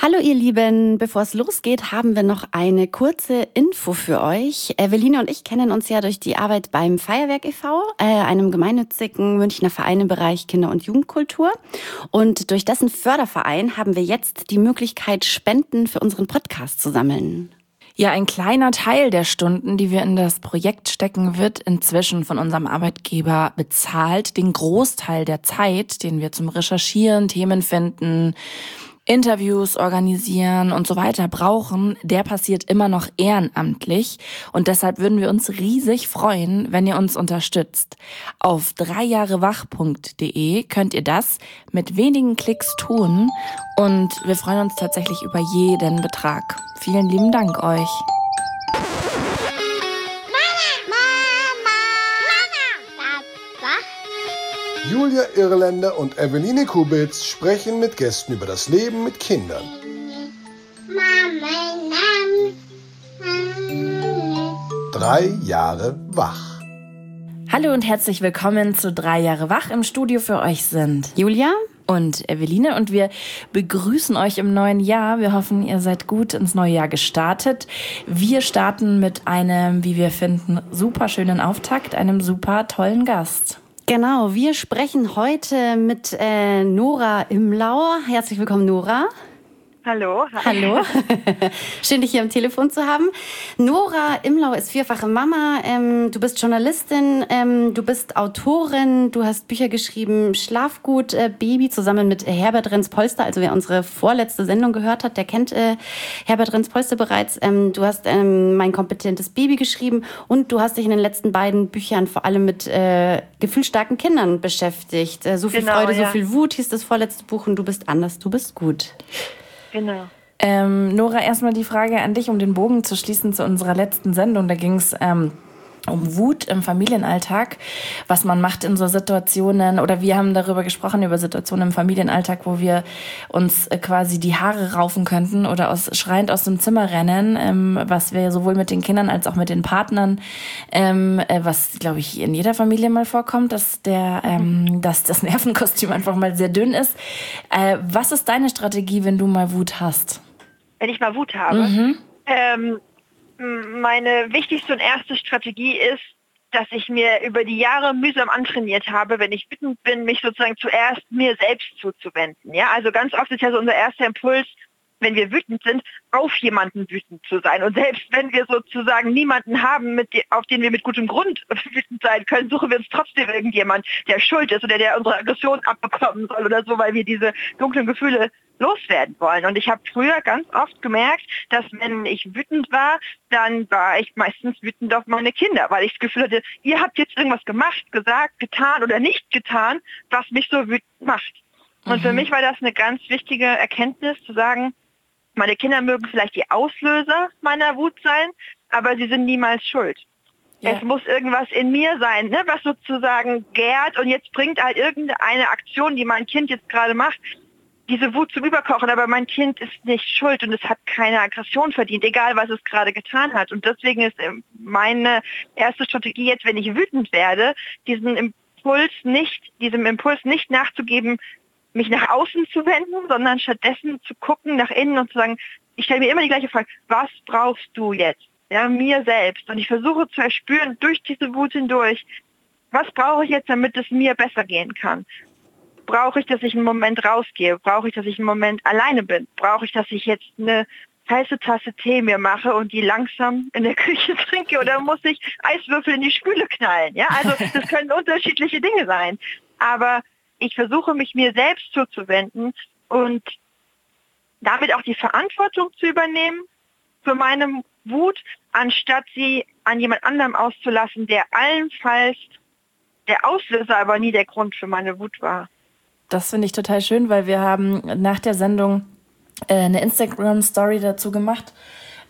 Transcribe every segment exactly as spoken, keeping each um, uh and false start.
Hallo ihr Lieben, bevor es losgeht, haben wir noch eine kurze Info für euch. Eveline und ich kennen uns ja durch die Arbeit beim Feuerwerk e V, äh, einem gemeinnützigen Münchner Verein im Bereich Kinder- und Jugendkultur. Und durch dessen Förderverein haben wir jetzt die Möglichkeit, Spenden für unseren Podcast zu sammeln. Ja, ein kleiner Teil der Stunden, die wir in das Projekt stecken, wird inzwischen von unserem Arbeitgeber bezahlt. Den Großteil der Zeit, den wir zum Recherchieren, Themen finden, Interviews organisieren und so weiter brauchen, der passiert immer noch ehrenamtlich. Und deshalb würden wir uns riesig freuen, wenn ihr uns unterstützt. Auf dreijahrewach punkt de könnt ihr das mit wenigen Klicks tun. Und wir freuen uns tatsächlich über jeden Betrag. Vielen lieben Dank euch. Julia Irländer und Eveline Kubitz sprechen mit Gästen über das Leben mit Kindern. Drei Jahre wach. Hallo und herzlich willkommen zu Drei Jahre wach. Im Studio für euch sind Julia und Eveline und wir begrüßen euch im neuen Jahr. Wir hoffen, ihr seid gut ins neue Jahr gestartet. Wir starten mit einem, wie wir finden, super schönen Auftakt, einem super tollen Gast. Genau, wir sprechen heute mit äh, Nora Imlau. Herzlich willkommen, Nora. Hallo. Hallo. Schön, dich hier am Telefon zu haben. Nora Imlau ist vierfache Mama. Ähm, du bist Journalistin, ähm, du bist Autorin, du hast Bücher geschrieben, Schlafgut, äh, Baby, zusammen mit Herbert Renz-Polster. Also wer unsere vorletzte Sendung gehört hat, der kennt äh, Herbert Renz-Polster bereits. Ähm, du hast ähm, Mein kompetentes Baby geschrieben und du hast dich in den letzten beiden Büchern vor allem mit äh, gefühlsstarken Kindern beschäftigt. Äh, so viel genau, Freude, ja. so viel Wut hieß das vorletzte Buch und du bist anders, du bist gut. Genau. Ähm, Nora, erstmal die Frage an dich, um den Bogen zu schließen zu unserer letzten Sendung. Da ging es ähm, um Wut im Familienalltag, was man macht in so Situationen, oder wir haben darüber gesprochen, über Situationen im Familienalltag, wo wir uns äh, quasi die Haare raufen könnten oder aus, schreiend aus dem Zimmer rennen, ähm, was wir sowohl mit den Kindern als auch mit den Partnern, ähm, äh, was, glaube ich, in jeder Familie mal vorkommt, dass, der, ähm, dass das Nervenkostüm einfach mal sehr dünn ist. Äh, was ist deine Strategie, wenn du mal Wut hast? Wenn ich mal Wut habe? Mhm. Ähm, meine wichtigste und erste Strategie ist, dass ich mir über die Jahre mühsam antrainiert habe, wenn ich wütend bin, mich sozusagen zuerst mir selbst zuzuwenden. Ja, also ganz oft ist ja so unser erster Impuls, wenn wir wütend sind, auf jemanden wütend zu sein. Und selbst wenn wir sozusagen niemanden haben, mit de- auf den wir mit gutem Grund wütend sein können, suchen wir uns trotzdem irgendjemand, der schuld ist oder der unsere Aggression abbekommen soll oder so, weil wir diese dunklen Gefühle loswerden wollen. Und ich habe früher ganz oft gemerkt, dass wenn ich wütend war, dann war ich meistens wütend auf meine Kinder, weil ich das Gefühl hatte, ihr habt jetzt irgendwas gemacht, gesagt, getan oder nicht getan, was mich so wütend macht. Und Mhm. für mich war das eine ganz wichtige Erkenntnis, zu sagen, meine Kinder mögen vielleicht die Auslöser meiner Wut sein, aber sie sind niemals schuld. Ja. Es muss irgendwas in mir sein, ne, was sozusagen gärt und jetzt bringt halt irgendeine Aktion, die mein Kind jetzt gerade macht, diese Wut zum Überkochen, aber mein Kind ist nicht schuld und es hat keine Aggression verdient, egal was es gerade getan hat. Und deswegen ist meine erste Strategie jetzt, wenn ich wütend werde, diesen Impuls nicht, diesem Impuls nicht nachzugeben, mich nach außen zu wenden, sondern stattdessen zu gucken nach innen und zu sagen, ich stelle mir immer die gleiche Frage, was brauchst du jetzt? Ja, mir selbst. Und ich versuche zu erspüren durch diese Wut hindurch, was brauche ich jetzt, damit es mir besser gehen kann? Brauche ich, dass ich einen Moment rausgehe? Brauche ich, dass ich einen Moment alleine bin? Brauche ich, dass ich jetzt eine heiße Tasse Tee mir mache und die langsam in der Küche trinke? Oder muss ich Eiswürfel in die Spüle knallen? Ja, also das können unterschiedliche Dinge sein. Aber ich versuche, mich mir selbst zuzuwenden und damit auch die Verantwortung zu übernehmen für meine Wut, anstatt sie an jemand anderem auszulassen, der allenfalls der Auslöser, aber nie der Grund für meine Wut war. Das finde ich total schön, weil wir haben nach der Sendung äh, eine Instagram-Story dazu gemacht,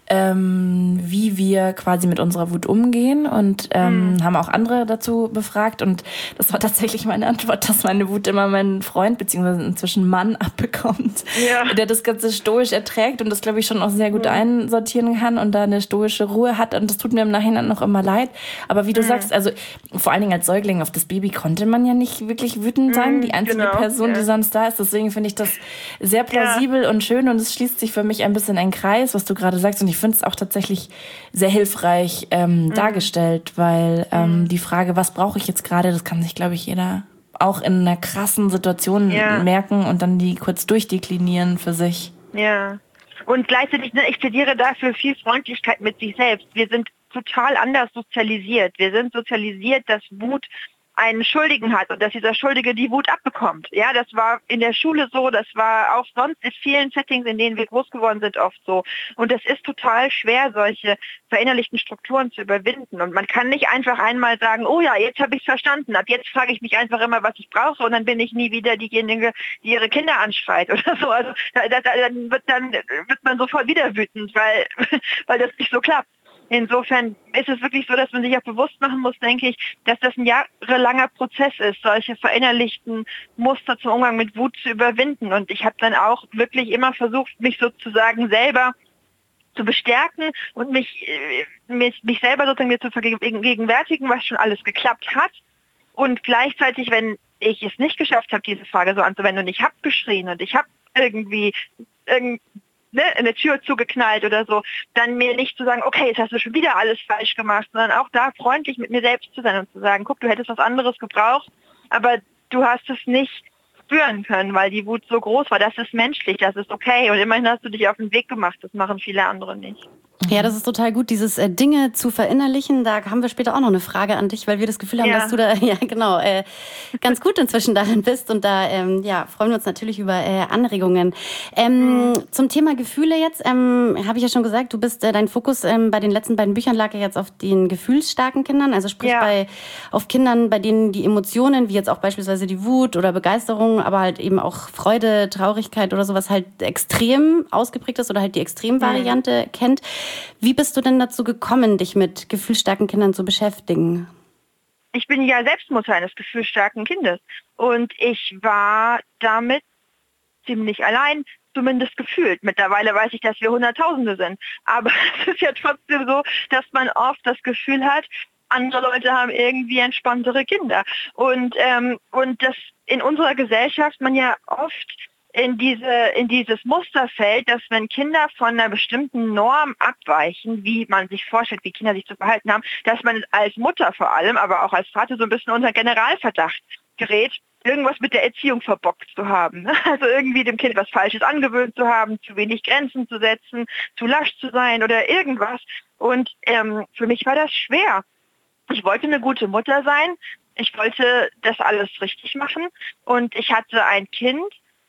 ähm, wie wir quasi mit unserer Wut umgehen und ähm, mhm. haben auch andere dazu befragt und das war tatsächlich meine Antwort, dass meine Wut immer meinen Freund beziehungsweise inzwischen Mann abbekommt, ja. der das Ganze stoisch erträgt und das, glaube ich, schon auch sehr gut mhm. einsortieren kann und da eine stoische Ruhe hat und das tut mir im Nachhinein noch immer leid, aber wie du mhm. sagst, also vor allen Dingen als Säugling auf das Baby konnte man ja nicht wirklich wütend sein, mhm, die einzige genau. Person, ja. die sonst da ist, deswegen finde ich das sehr plausibel ja. und schön und es schließt sich für mich ein bisschen ein Kreis, was du gerade sagst und ich finde es auch tatsächlich sehr hilfreich ähm, mhm. dargestellt, weil ähm, mhm. die Frage, was brauche ich jetzt gerade, das kann sich, glaube ich, jeder auch in einer krassen Situation ja. merken und dann die kurz durchdeklinieren für sich. Ja, und gleichzeitig, ne, ich plädiere dafür viel Freundlichkeit mit sich selbst. Wir sind total anders sozialisiert. Wir sind sozialisiert, dass Wut einen Schuldigen hat und dass dieser Schuldige die Wut abbekommt. Ja, das war in der Schule so, das war auch sonst in vielen Settings, in denen wir groß geworden sind, oft so. Und es ist total schwer, solche verinnerlichten Strukturen zu überwinden. Und man kann nicht einfach einmal sagen, oh ja, jetzt habe ich es verstanden, ab jetzt frage ich mich einfach immer, was ich brauche und dann bin ich nie wieder diejenige, die ihre Kinder anschreit oder so. Also da, da, dann, wird, dann wird man sofort wieder wütend, weil, weil das nicht so klappt. Insofern ist es wirklich so, dass man sich auch bewusst machen muss, denke ich, dass das ein jahrelanger Prozess ist, solche verinnerlichten Muster zum Umgang mit Wut zu überwinden. Und ich habe dann auch wirklich immer versucht, mich sozusagen selber zu bestärken und mich, mich, mich selber sozusagen mir zu vergegenwärtigen, was schon alles geklappt hat. Und gleichzeitig, wenn ich es nicht geschafft habe, diese Frage so anzuwenden und ich habe geschrien und ich habe irgendwie irgendwie Ne, eine Tür zugeknallt oder so, dann mir nicht zu sagen, okay, jetzt hast du schon wieder alles falsch gemacht, sondern auch da freundlich mit mir selbst zu sein und zu sagen, guck, du hättest was anderes gebraucht, aber du hast es nicht spüren können, weil die Wut so groß war. Das ist menschlich, das ist okay und immerhin hast du dich auf den Weg gemacht, das machen viele andere nicht. Ja, das ist total gut, dieses äh, Dinge zu verinnerlichen. Da haben wir später auch noch eine Frage an dich, weil wir das Gefühl haben, ja. dass du da ja genau äh, ganz gut inzwischen darin bist. Und da ähm, ja, freuen wir uns natürlich über äh, Anregungen. Ähm, mhm. Zum Thema Gefühle jetzt, ähm, habe ich ja schon gesagt, du bist, äh, dein Fokus ähm, bei den letzten beiden Büchern lag ja jetzt auf den gefühlsstarken Kindern. Also sprich ja. bei auf Kindern, bei denen die Emotionen, wie jetzt auch beispielsweise die Wut oder Begeisterung, aber halt eben auch Freude, Traurigkeit oder sowas halt extrem ausgeprägt ist oder halt die Extremvariante mhm. kennt. Wie bist du denn dazu gekommen, dich mit gefühlsstarken Kindern zu beschäftigen? Ich bin ja selbst Mutter eines gefühlsstarken Kindes und ich war damit ziemlich allein, zumindest gefühlt. Mittlerweile weiß ich, dass wir Hunderttausende sind, aber es ist ja trotzdem so, dass man oft das Gefühl hat, andere Leute haben irgendwie entspanntere Kinder und, ähm, und das in unserer Gesellschaft man ja oft in diese in dieses Muster fällt, dass wenn Kinder von einer bestimmten Norm abweichen, wie man sich vorstellt, wie Kinder sich zu verhalten haben, dass man als Mutter vor allem, aber auch als Vater so ein bisschen unter Generalverdacht gerät, irgendwas mit der Erziehung verbockt zu haben. Also irgendwie dem Kind was Falsches angewöhnt zu haben, zu wenig Grenzen zu setzen, zu lasch zu sein oder irgendwas. Und ähm, für mich war das schwer. Ich wollte eine gute Mutter sein. Ich wollte das alles richtig machen. Und ich hatte ein Kind,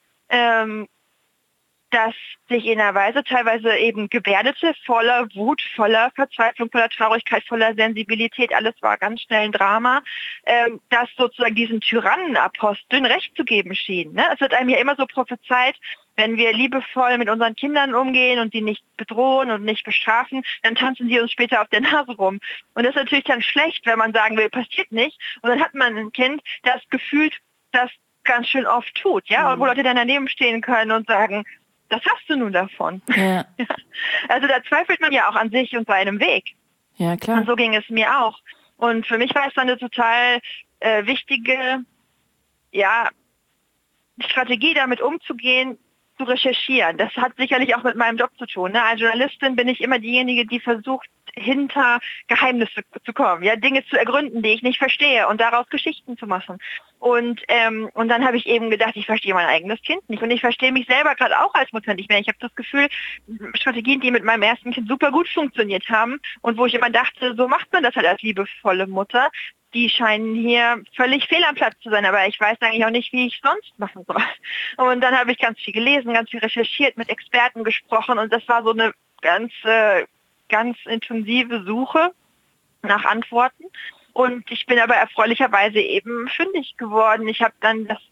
Ähm, das sich in einer Weise teilweise eben gebärdete, voller Wut, voller Verzweiflung, voller Traurigkeit, voller Sensibilität, alles war ganz schnell ein Drama, ähm, das sozusagen diesen Tyrannenaposteln Recht zu geben schien. Ne? Es wird einem ja immer so prophezeit, wenn wir liebevoll mit unseren Kindern umgehen und die nicht bedrohen und nicht bestrafen, dann tanzen sie uns später auf der Nase rum. Und das ist natürlich dann schlecht, wenn man sagen will, passiert nicht. Und dann hat man ein Kind, das gefühlt das ganz schön oft tut, ja, mhm. wo Leute dann daneben stehen können und sagen, das hast du nun davon. Ja. Also da zweifelt man ja auch an sich und seinem Weg. Ja, klar. Und so ging es mir auch. Und für mich war es dann eine total äh, wichtige, ja, Strategie, damit umzugehen, zu recherchieren. Das hat sicherlich auch mit meinem Job zu tun. Ne? Als Journalistin bin ich immer diejenige, die versucht, hinter Geheimnisse zu kommen, ja, Dinge zu ergründen, die ich nicht verstehe und daraus Geschichten zu machen. Und ähm, und dann habe ich eben gedacht, ich verstehe mein eigenes Kind nicht und ich verstehe mich selber gerade auch als Mutter nicht mehr. Ich habe das Gefühl, Strategien, die mit meinem ersten Kind super gut funktioniert haben und wo ich immer dachte, so macht man das halt als liebevolle Mutter, die scheinen hier völlig fehl am Platz zu sein, aber ich weiß eigentlich auch nicht, wie ich sonst machen soll. Und dann habe ich ganz viel gelesen, ganz viel recherchiert, mit Experten gesprochen und das war so eine ganz, äh, ganz intensive Suche nach Antworten. Und ich bin aber erfreulicherweise eben fündig geworden. Ich habe dann das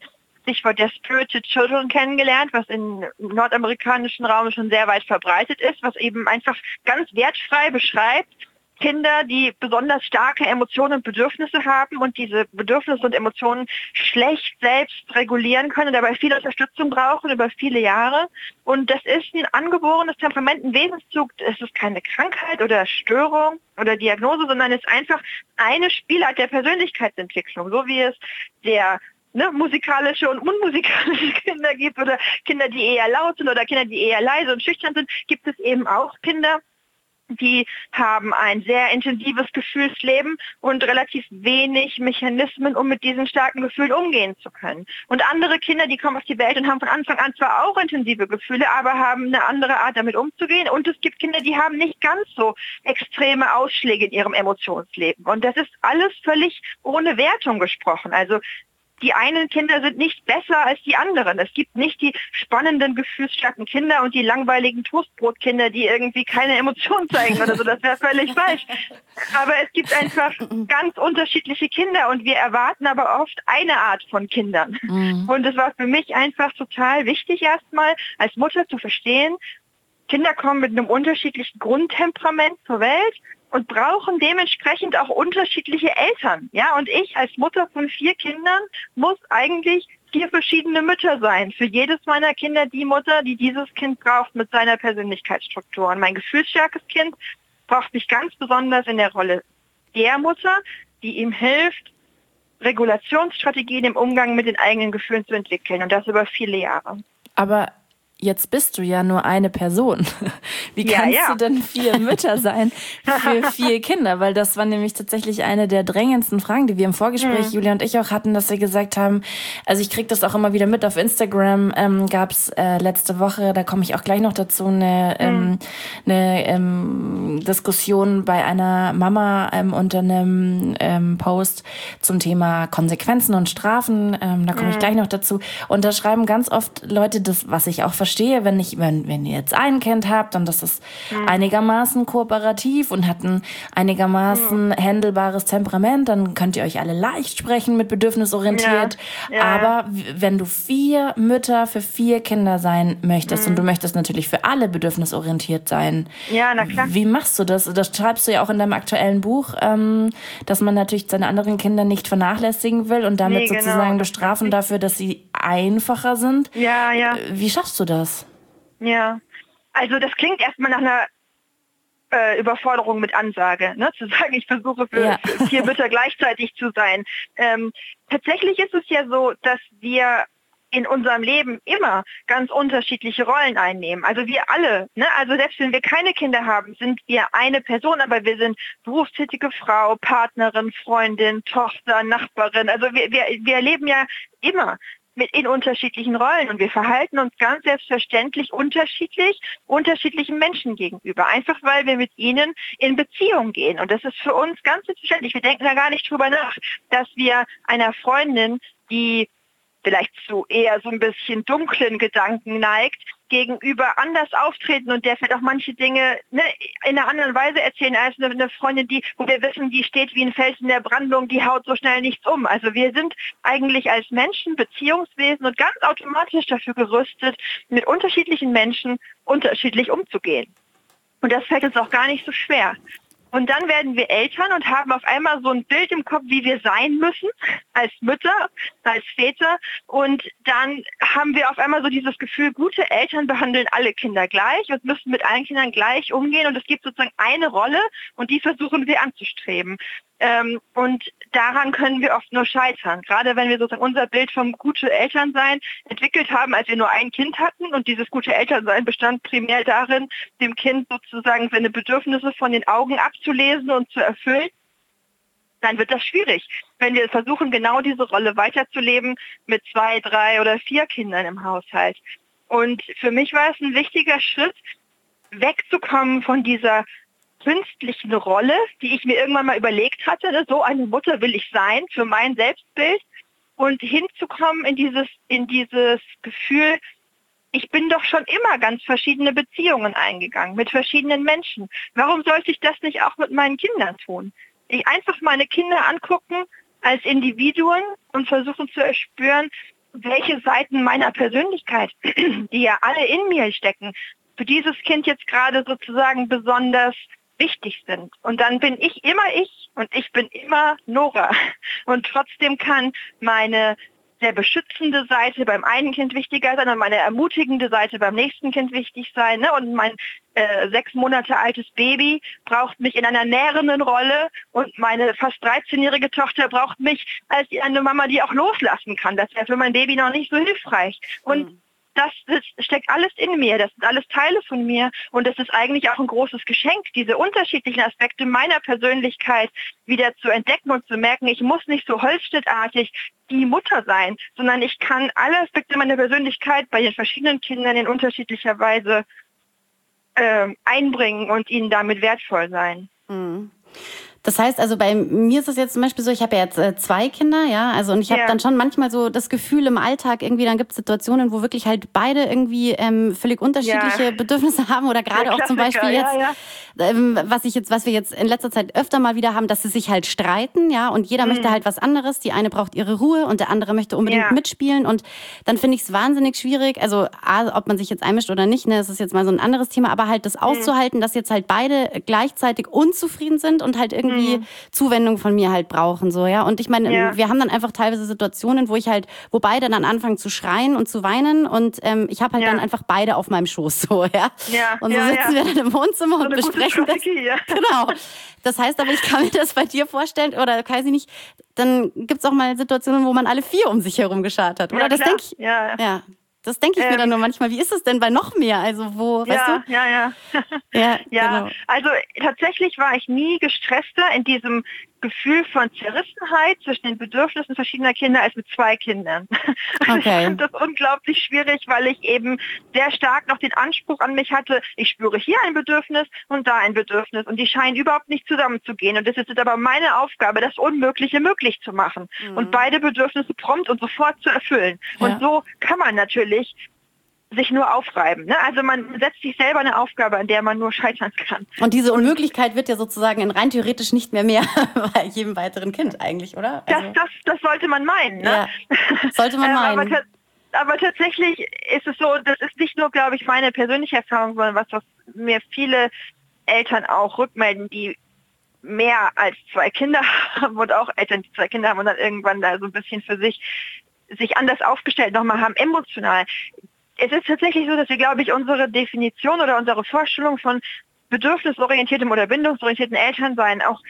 Stichwort der Spirited Children kennengelernt, was im nordamerikanischen Raum schon sehr weit verbreitet ist, was eben einfach ganz wertfrei beschreibt, Kinder, die besonders starke Emotionen und Bedürfnisse haben und diese Bedürfnisse und Emotionen schlecht selbst regulieren können, dabei viel Unterstützung brauchen über viele Jahre. Und das ist ein angeborenes Temperament, ein Wesenszug. Es ist keine Krankheit oder Störung oder Diagnose, sondern es ist einfach eine Spielart der Persönlichkeitsentwicklung, so wie es der ne, musikalische und unmusikalische Kinder gibt oder Kinder, die eher laut sind oder Kinder, die eher leise und schüchtern sind, gibt es eben auch Kinder, die haben ein sehr intensives Gefühlsleben und relativ wenig Mechanismen, um mit diesen starken Gefühlen umgehen zu können. Und andere Kinder, die kommen auf die Welt und haben von Anfang an zwar auch intensive Gefühle, aber haben eine andere Art, damit umzugehen. Und es gibt Kinder, die haben nicht ganz so extreme Ausschläge in ihrem Emotionsleben. Und das ist alles völlig ohne Wertung gesprochen. Also die einen Kinder sind nicht besser als die anderen. Es gibt nicht die spannenden, gefühlsstarken Kinder und die langweiligen Toastbrotkinder, die irgendwie keine Emotionen zeigen oder so. Das wäre völlig falsch. Aber es gibt einfach ganz unterschiedliche Kinder und wir erwarten aber oft eine Art von Kindern. Mhm. Und es war für mich einfach total wichtig, erstmal als Mutter zu verstehen, Kinder kommen mit einem unterschiedlichen Grundtemperament zur Welt und brauchen dementsprechend auch unterschiedliche Eltern. Ja, und ich als Mutter von vier Kindern muss eigentlich vier verschiedene Mütter sein. Für jedes meiner Kinder die Mutter, die dieses Kind braucht mit seiner Persönlichkeitsstruktur. Und mein gefühlsstarkes Kind braucht mich ganz besonders in der Rolle der Mutter, die ihm hilft, Regulationsstrategien im Umgang mit den eigenen Gefühlen zu entwickeln. Und das über viele Jahre. Aber jetzt bist du ja nur eine Person. Wie kannst ja, ja. du denn vier Mütter sein für vier Kinder? Weil das war nämlich tatsächlich eine der drängendsten Fragen, die wir im Vorgespräch, mhm. Julia und ich auch hatten, dass wir gesagt haben, also ich kriege das auch immer wieder mit auf Instagram, ähm, gab es äh, letzte Woche, da komme ich auch gleich noch dazu, eine, mhm. ähm, eine ähm, Diskussion bei einer Mama ähm, unter einem ähm, Post zum Thema Konsequenzen und Strafen. Ähm, da komme mhm. ich gleich noch dazu. Und da schreiben ganz oft Leute, das, was ich auch verstehe, wenn ich, wenn, wenn ihr jetzt ein Kind habt und das ist mhm. einigermaßen kooperativ und hat ein einigermaßen mhm. handelbares Temperament, dann könnt ihr euch alle leicht sprechen mit bedürfnisorientiert. Ja. Ja. Aber wenn du vier Mütter für vier Kinder sein möchtest mhm. und du möchtest natürlich für alle bedürfnisorientiert sein, ja, na klar. Wie machst du das? Das schreibst du ja auch in deinem aktuellen Buch, ähm, dass man natürlich seine anderen Kinder nicht vernachlässigen will und damit nee, genau. sozusagen bestrafen dafür, dass sie einfacher sind. Ja, ja. Wie schaffst du das? Ja, also das klingt erstmal nach einer äh, Überforderung mit Ansage, ne? Zu sagen, ich versuche für, ja. für vier Mütter gleichzeitig zu sein. Ähm, tatsächlich ist es ja so, dass wir in unserem Leben immer ganz unterschiedliche Rollen einnehmen. Also wir alle, ne? Also selbst wenn wir keine Kinder haben, sind wir eine Person, aber wir sind berufstätige Frau, Partnerin, Freundin, Tochter, Nachbarin. Also wir, wir, wir leben ja immer mit in unterschiedlichen Rollen und wir verhalten uns ganz selbstverständlich unterschiedlich unterschiedlichen Menschen gegenüber, einfach weil wir mit ihnen in Beziehung gehen und das ist für uns ganz selbstverständlich. Wir denken da gar nicht drüber nach, dass wir einer Freundin, die vielleicht zu eher so ein bisschen dunklen Gedanken neigt, gegenüber anders auftreten und der vielleicht auch manche Dinge ne, in einer anderen Weise erzählen als eine, eine Freundin, die, wo wir wissen, die steht wie ein Fels in der Brandung, die haut so schnell nichts um. Also wir sind eigentlich als Menschen Beziehungswesen und ganz automatisch dafür gerüstet, mit unterschiedlichen Menschen unterschiedlich umzugehen. Und das fällt uns auch gar nicht so schwer. Und dann werden wir Eltern und haben auf einmal so ein Bild im Kopf, wie wir sein müssen, als Mütter, als Väter. Und dann haben wir auf einmal so dieses Gefühl, gute Eltern behandeln alle Kinder gleich und müssen mit allen Kindern gleich umgehen. Und es gibt sozusagen eine Rolle und die versuchen wir anzustreben. Ähm, und daran können wir oft nur scheitern. Gerade wenn wir sozusagen unser Bild vom gute Elternsein entwickelt haben, als wir nur ein Kind hatten. Und dieses gute Elternsein bestand primär darin, dem Kind sozusagen seine Bedürfnisse von den Augen abzulesen und zu erfüllen. Dann wird das schwierig, wenn wir versuchen, genau diese Rolle weiterzuleben mit zwei, drei oder vier Kindern im Haushalt. Und für mich war es ein wichtiger Schritt, wegzukommen von dieser künstlichen Rolle, die ich mir irgendwann mal überlegt hatte, ne? So eine Mutter will ich sein für mein Selbstbild und hinzukommen in dieses, in dieses Gefühl, ich bin doch schon immer ganz verschiedene Beziehungen eingegangen mit verschiedenen Menschen. Warum sollte ich das nicht auch mit meinen Kindern tun? Ich einfach meine Kinder angucken als Individuen und versuchen zu erspüren, welche Seiten meiner Persönlichkeit, die ja alle in mir stecken, für dieses Kind jetzt gerade sozusagen besonders wichtig sind. Und dann bin ich immer ich und ich bin immer Nora. Und trotzdem kann meine sehr beschützende Seite beim einen Kind wichtiger sein und meine ermutigende Seite beim nächsten Kind wichtig sein. Ne? Und mein äh, sechs Monate altes Baby braucht mich in einer nährenden Rolle und meine fast dreizehnjährige Tochter braucht mich als eine Mama, die auch loslassen kann. Das wäre für mein Baby noch nicht so hilfreich. Und mhm. Das, das steckt alles in mir, das sind alles Teile von mir und das ist eigentlich auch ein großes Geschenk, diese unterschiedlichen Aspekte meiner Persönlichkeit wieder zu entdecken und zu merken, ich muss nicht so holzschnittartig die Mutter sein, sondern ich kann alle Aspekte meiner Persönlichkeit bei den verschiedenen Kindern in unterschiedlicher Weise äh, einbringen und ihnen damit wertvoll sein. Mhm. Das heißt also, bei mir ist es jetzt zum Beispiel so, ich habe ja jetzt äh, zwei Kinder, ja, also und ich habe ja. dann schon manchmal so das Gefühl im Alltag irgendwie, dann gibt es Situationen, wo wirklich halt beide irgendwie ähm, völlig unterschiedliche ja. Bedürfnisse haben oder gerade auch zum Beispiel jetzt, ja, ja. Ähm, was ich jetzt, was wir jetzt in letzter Zeit öfter mal wieder haben, dass sie sich halt streiten, ja, und jeder mhm. möchte halt was anderes. Die eine braucht ihre Ruhe und der andere möchte unbedingt ja. mitspielen und dann finde ich es wahnsinnig schwierig, also A, ob man sich jetzt einmischt oder nicht, ne, das ist jetzt mal so ein anderes Thema, aber halt das auszuhalten, mhm. dass jetzt halt beide gleichzeitig unzufrieden sind und halt irgendwie Mhm. Zuwendung von mir halt brauchen, so, ja. Und ich meine, ja. wir haben dann einfach teilweise Situationen, wo ich halt, wo beide dann anfangen zu schreien und zu weinen und ähm, ich habe halt ja. dann einfach beide auf meinem Schoß, so, ja. ja. Und so ja, sitzen ja. wir dann im Wohnzimmer so und besprechen das. Ja. Genau. Das heißt aber, ich kann mir das bei dir vorstellen, oder weiß ich nicht, dann gibt's auch mal Situationen, wo man alle vier um sich herum geschart hat, oder? Ja, das denke ich. Ja. ja. Das denke ich ähm, mir dann nur manchmal. Wie ist es denn bei noch mehr? Also wo, ja, weißt du? Ja, ja, ja. ja. Genau. Also tatsächlich war ich nie gestresster in diesem Gefühl von Zerrissenheit zwischen den Bedürfnissen verschiedener Kinder als mit zwei Kindern. Okay. Ich fand das unglaublich schwierig, weil ich eben sehr stark noch den Anspruch an mich hatte, ich spüre hier ein Bedürfnis und da ein Bedürfnis und die scheinen überhaupt nicht zusammenzugehen. Und das ist jetzt aber meine Aufgabe, das Unmögliche möglich zu machen mhm. und beide Bedürfnisse prompt und sofort zu erfüllen. Ja. Und so kann man natürlich sich nur aufreiben. Ne? Also man setzt sich selber eine Aufgabe, an der man nur scheitern kann. Und diese Unmöglichkeit wird ja sozusagen in rein theoretisch nicht mehr mehr bei jedem weiteren Kind eigentlich, oder? Also das, das, das sollte man meinen. Ne? Ja, sollte man meinen. aber, ta- aber tatsächlich ist es so, das ist nicht nur, glaube ich, meine persönliche Erfahrung, sondern was, was mir viele Eltern auch rückmelden, die mehr als zwei Kinder haben und auch Eltern, die zwei Kinder haben und dann irgendwann da so ein bisschen für sich sich anders aufgestellt nochmal haben, emotional. Es ist tatsächlich so, dass wir, glaube ich, unsere Definition oder unsere Vorstellung von bedürfnisorientiertem oder bindungsorientierten Elternsein auch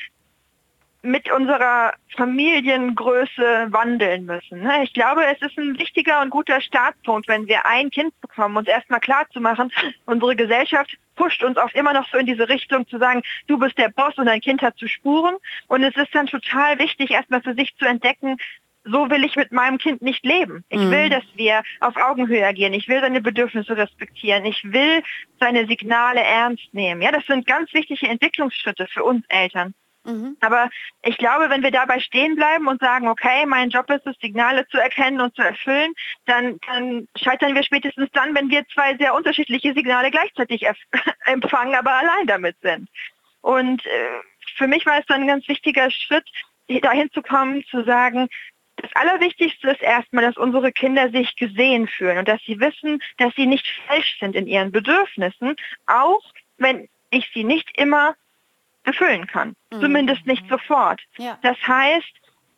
mit unserer Familiengröße wandeln müssen. Ich glaube, es ist ein wichtiger und guter Startpunkt, wenn wir ein Kind bekommen, uns erstmal klar zu machen, unsere Gesellschaft pusht uns oft immer noch so in diese Richtung zu sagen, du bist der Boss und dein Kind hat zu spuren. Und es ist dann total wichtig, erstmal für sich zu entdecken, so will ich mit meinem Kind nicht leben. Ich mhm. will, dass wir auf Augenhöhe agieren. Ich will seine Bedürfnisse respektieren. Ich will seine Signale ernst nehmen. Ja, das sind ganz wichtige Entwicklungsschritte für uns Eltern. Mhm. Aber ich glaube, wenn wir dabei stehen bleiben und sagen, okay, mein Job ist es, Signale zu erkennen und zu erfüllen, dann, dann scheitern wir spätestens dann, wenn wir zwei sehr unterschiedliche Signale gleichzeitig erf- empfangen, aber allein damit sind. Und äh, für mich war es dann ein ganz wichtiger Schritt, dahin zu kommen, zu sagen, das Allerwichtigste ist erstmal, dass unsere Kinder sich gesehen fühlen und dass sie wissen, dass sie nicht falsch sind in ihren Bedürfnissen, auch wenn ich sie nicht immer erfüllen kann. Mhm. Zumindest nicht sofort. Ja. Das heißt,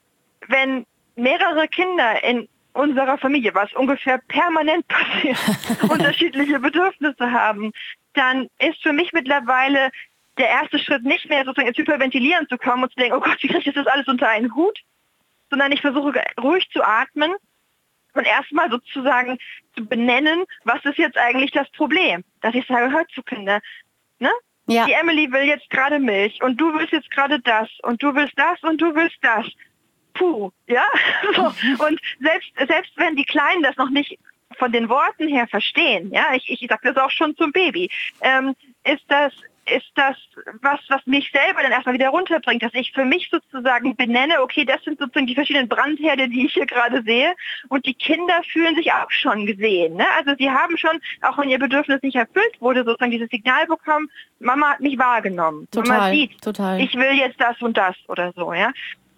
wenn mehrere Kinder in unserer Familie, was ungefähr permanent passiert, unterschiedliche Bedürfnisse haben, dann ist für mich mittlerweile der erste Schritt nicht mehr sozusagen ins Hyperventilieren zu kommen und zu denken, oh Gott, wie kriege ich das alles unter einen Hut? Sondern ich versuche ruhig zu atmen und erstmal sozusagen zu benennen, was ist jetzt eigentlich das Problem. Dass ich sage, hört zu, Kinder, ne? Ja. Die Emily will jetzt gerade Milch und du willst jetzt gerade das und du willst das und du willst das. Puh, ja? So. Und selbst, selbst wenn die Kleinen das noch nicht von den Worten her verstehen, ja, ich, ich sage das auch schon zum Baby, ähm, ist das ist das was, was mich selber dann erstmal wieder runterbringt, dass ich für mich sozusagen benenne, okay, das sind sozusagen die verschiedenen Brandherde, die ich hier gerade sehe und die Kinder fühlen sich auch schon gesehen. Ne? Also sie haben schon, auch wenn ihr Bedürfnis nicht erfüllt wurde, sozusagen dieses Signal bekommen, Mama hat mich wahrgenommen. Total, Mama sieht, total. Ich will jetzt das und das oder so. Ja.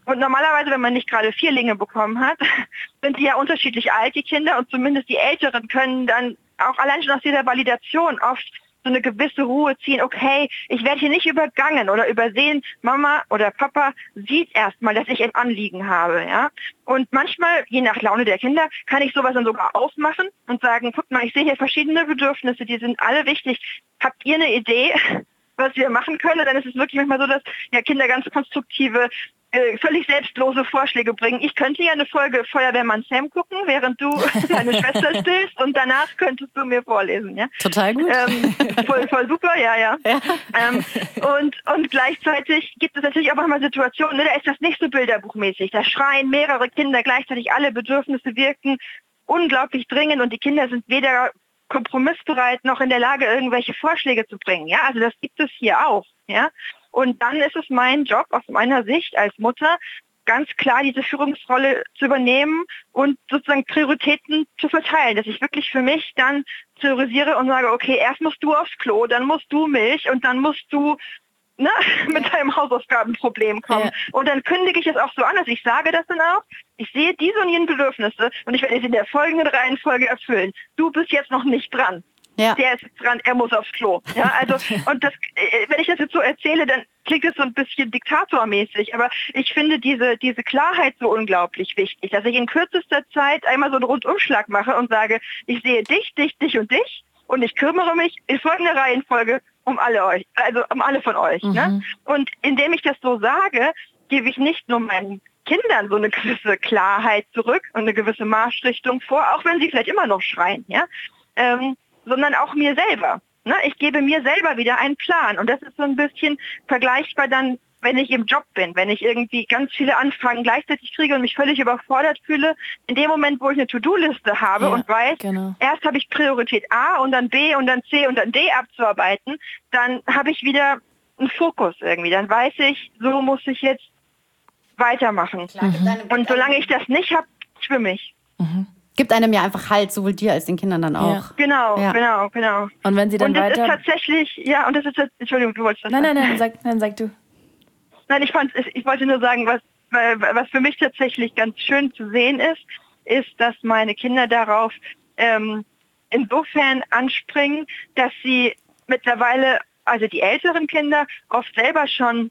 Und normalerweise, wenn man nicht gerade Vierlinge bekommen hat, sind die ja unterschiedlich alt, die Kinder, und zumindest die Älteren können dann auch allein schon aus dieser Validation oft so eine gewisse Ruhe ziehen. Okay, ich werde hier nicht übergangen oder übersehen. Mama oder Papa sieht erstmal, dass ich ein Anliegen habe, ja. Und manchmal, je nach Laune der Kinder, kann ich sowas dann sogar aufmachen und sagen, guck mal, ich sehe hier verschiedene Bedürfnisse, die sind alle wichtig. Habt ihr eine Idee, was wir machen können? Und dann ist es wirklich manchmal so, dass ja Kinder ganz konstruktive, völlig selbstlose Vorschläge bringen. Ich könnte ja eine Folge Feuerwehrmann Sam gucken, während du deine Schwester stillst, und danach könntest du mir vorlesen. Ja? Total gut. Ähm, voll, voll super, ja, ja. ja. Ähm, und, und gleichzeitig gibt es natürlich auch manchmal Situationen, ne, da ist das nicht so bilderbuchmäßig. Da schreien mehrere Kinder gleichzeitig, alle Bedürfnisse wirken unglaublich dringend, und die Kinder sind weder kompromissbereit noch in der Lage, irgendwelche Vorschläge zu bringen. Ja, also das gibt es hier auch. Ja. Und dann ist es mein Job aus meiner Sicht als Mutter, ganz klar diese Führungsrolle zu übernehmen und sozusagen Prioritäten zu verteilen, dass ich wirklich für mich dann priorisiere und sage, okay, erst musst du aufs Klo, dann musst du Milch und dann musst du ne, mit deinem Hausaufgabenproblem kommen. Ja. Und dann kündige ich es auch so an, dass ich sage das dann auch, ich sehe diese und jene Bedürfnisse und ich werde sie in der folgenden Reihenfolge erfüllen. Du bist jetzt noch nicht dran. Ja. Der ist jetzt dran, er muss aufs Klo. Ja, also, und das, wenn ich das jetzt so erzähle, dann klingt es so ein bisschen diktatormäßig, aber ich finde diese, diese Klarheit so unglaublich wichtig, dass ich in kürzester Zeit einmal so einen Rundumschlag mache und sage, ich sehe dich, dich, dich und dich und ich kümmere mich in folgender Reihenfolge um alle euch, also um alle von euch. Mhm. Ne? Und indem ich das so sage, gebe ich nicht nur meinen Kindern so eine gewisse Klarheit zurück und eine gewisse Marschrichtung vor, auch wenn sie vielleicht immer noch schreien, ja, ähm, sondern auch mir selber. Ne? Ich gebe mir selber wieder einen Plan. Und das ist so ein bisschen vergleichbar dann, wenn ich im Job bin, wenn ich irgendwie ganz viele Anfragen gleichzeitig kriege und mich völlig überfordert fühle. In dem Moment, wo ich eine To-Do-Liste habe ja, und weiß, genau. erst habe ich Priorität A und dann B und dann C und dann D abzuarbeiten, dann habe ich wieder einen Fokus irgendwie. Dann weiß ich, so muss ich jetzt weitermachen. Klar, mhm. Und solange ich das nicht habe, schwimme ich. Mhm. Gibt einem ja einfach Halt, sowohl dir als den Kindern dann auch. Ja. Genau, ja. genau, genau. Und wenn sie dann und das weiter... ist tatsächlich, ja, und das ist, Entschuldigung, du wolltest das Nein, nein, nein, sag, nein, sag du. Nein, ich fand, ich wollte nur sagen, was, was für mich tatsächlich ganz schön zu sehen ist, ist, dass meine Kinder darauf ähm, insofern anspringen, dass sie mittlerweile, also die älteren Kinder, oft selber schon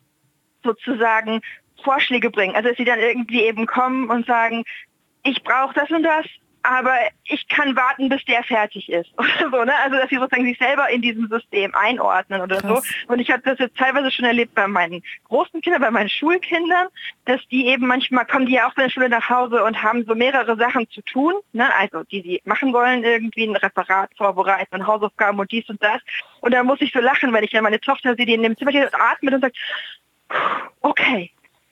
sozusagen Vorschläge bringen. Also dass sie dann irgendwie eben kommen und sagen, ich brauche das und das, aber ich kann warten, bis der fertig ist. Oder so, ne? Also dass sie sozusagen sich selber in diesem System einordnen oder Krass. so. Und ich habe das jetzt teilweise schon erlebt bei meinen großen Kindern, bei meinen Schulkindern, dass die eben manchmal kommen die ja auch von der Schule nach Hause und haben so mehrere Sachen zu tun, ne? Also die sie machen wollen, irgendwie ein Referat vorbereiten und Hausaufgaben und dies und das. Und da muss ich so lachen, wenn ich dann meine Tochter sehe, die in dem Zimmer steht und atmet und sagt, okay,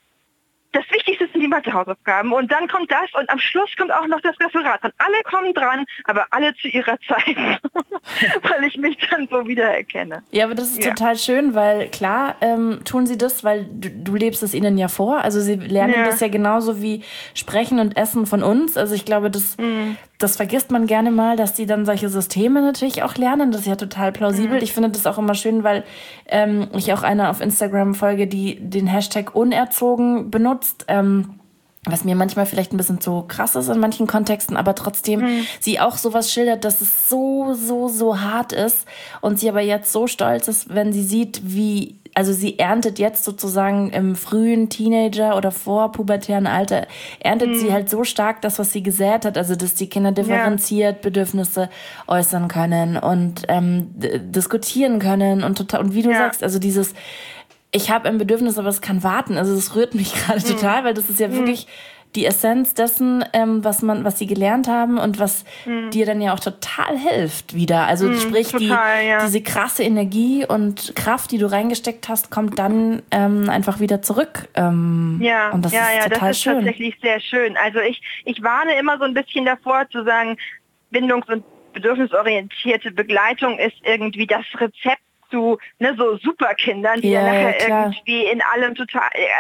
das Wichtigste sind die Mathehausaufgaben und dann kommt das und am Schluss kommt auch noch das Referat. Und alle kommen dran, aber alle zu ihrer Zeit, weil ich mich dann so wiedererkenne. Ja, aber das ist ja. total schön, weil klar ähm, tun sie das, weil du, du lebst es ihnen ja vor. Also sie lernen ja. das ja genauso wie Sprechen und Essen von uns. Also ich glaube, das, mhm. das vergisst man gerne mal, dass die dann solche Systeme natürlich auch lernen. Das ist ja total plausibel. Mhm. Ich finde das auch immer schön, weil ähm, ich auch eine auf Instagram folge, die den Hashtag unerzogen benutzt. Ähm, was mir manchmal vielleicht ein bisschen zu krass ist in manchen Kontexten, aber trotzdem mhm. sie auch sowas schildert, dass es so, so, so hart ist und sie aber jetzt so stolz ist, wenn sie sieht, wie, also sie erntet jetzt sozusagen im frühen Teenager- oder vorpubertären Alter, erntet mhm. sie halt so stark das, was sie gesät hat, also dass die Kinder differenziert ja. Bedürfnisse äußern können und ähm, d- diskutieren können und total, und wie du ja. sagst, also dieses ich habe ein Bedürfnis, aber es kann warten. Also das rührt mich gerade mhm. total, weil das ist ja mhm. wirklich die Essenz dessen, ähm, was man, was sie gelernt haben und was mhm. dir dann ja auch total hilft wieder. Also mhm, sprich, total, die, ja. diese krasse Energie und Kraft, die du reingesteckt hast, kommt dann ähm, einfach wieder zurück. Ähm, ja, und das ja, ist ja, total das ist schön. tatsächlich sehr schön. Also ich, ich warne immer so ein bisschen davor zu sagen, bindungs- und bedürfnisorientierte Begleitung ist irgendwie das Rezept zu ne, so Superkindern, die ja, dann nachher ja, irgendwie in allem total...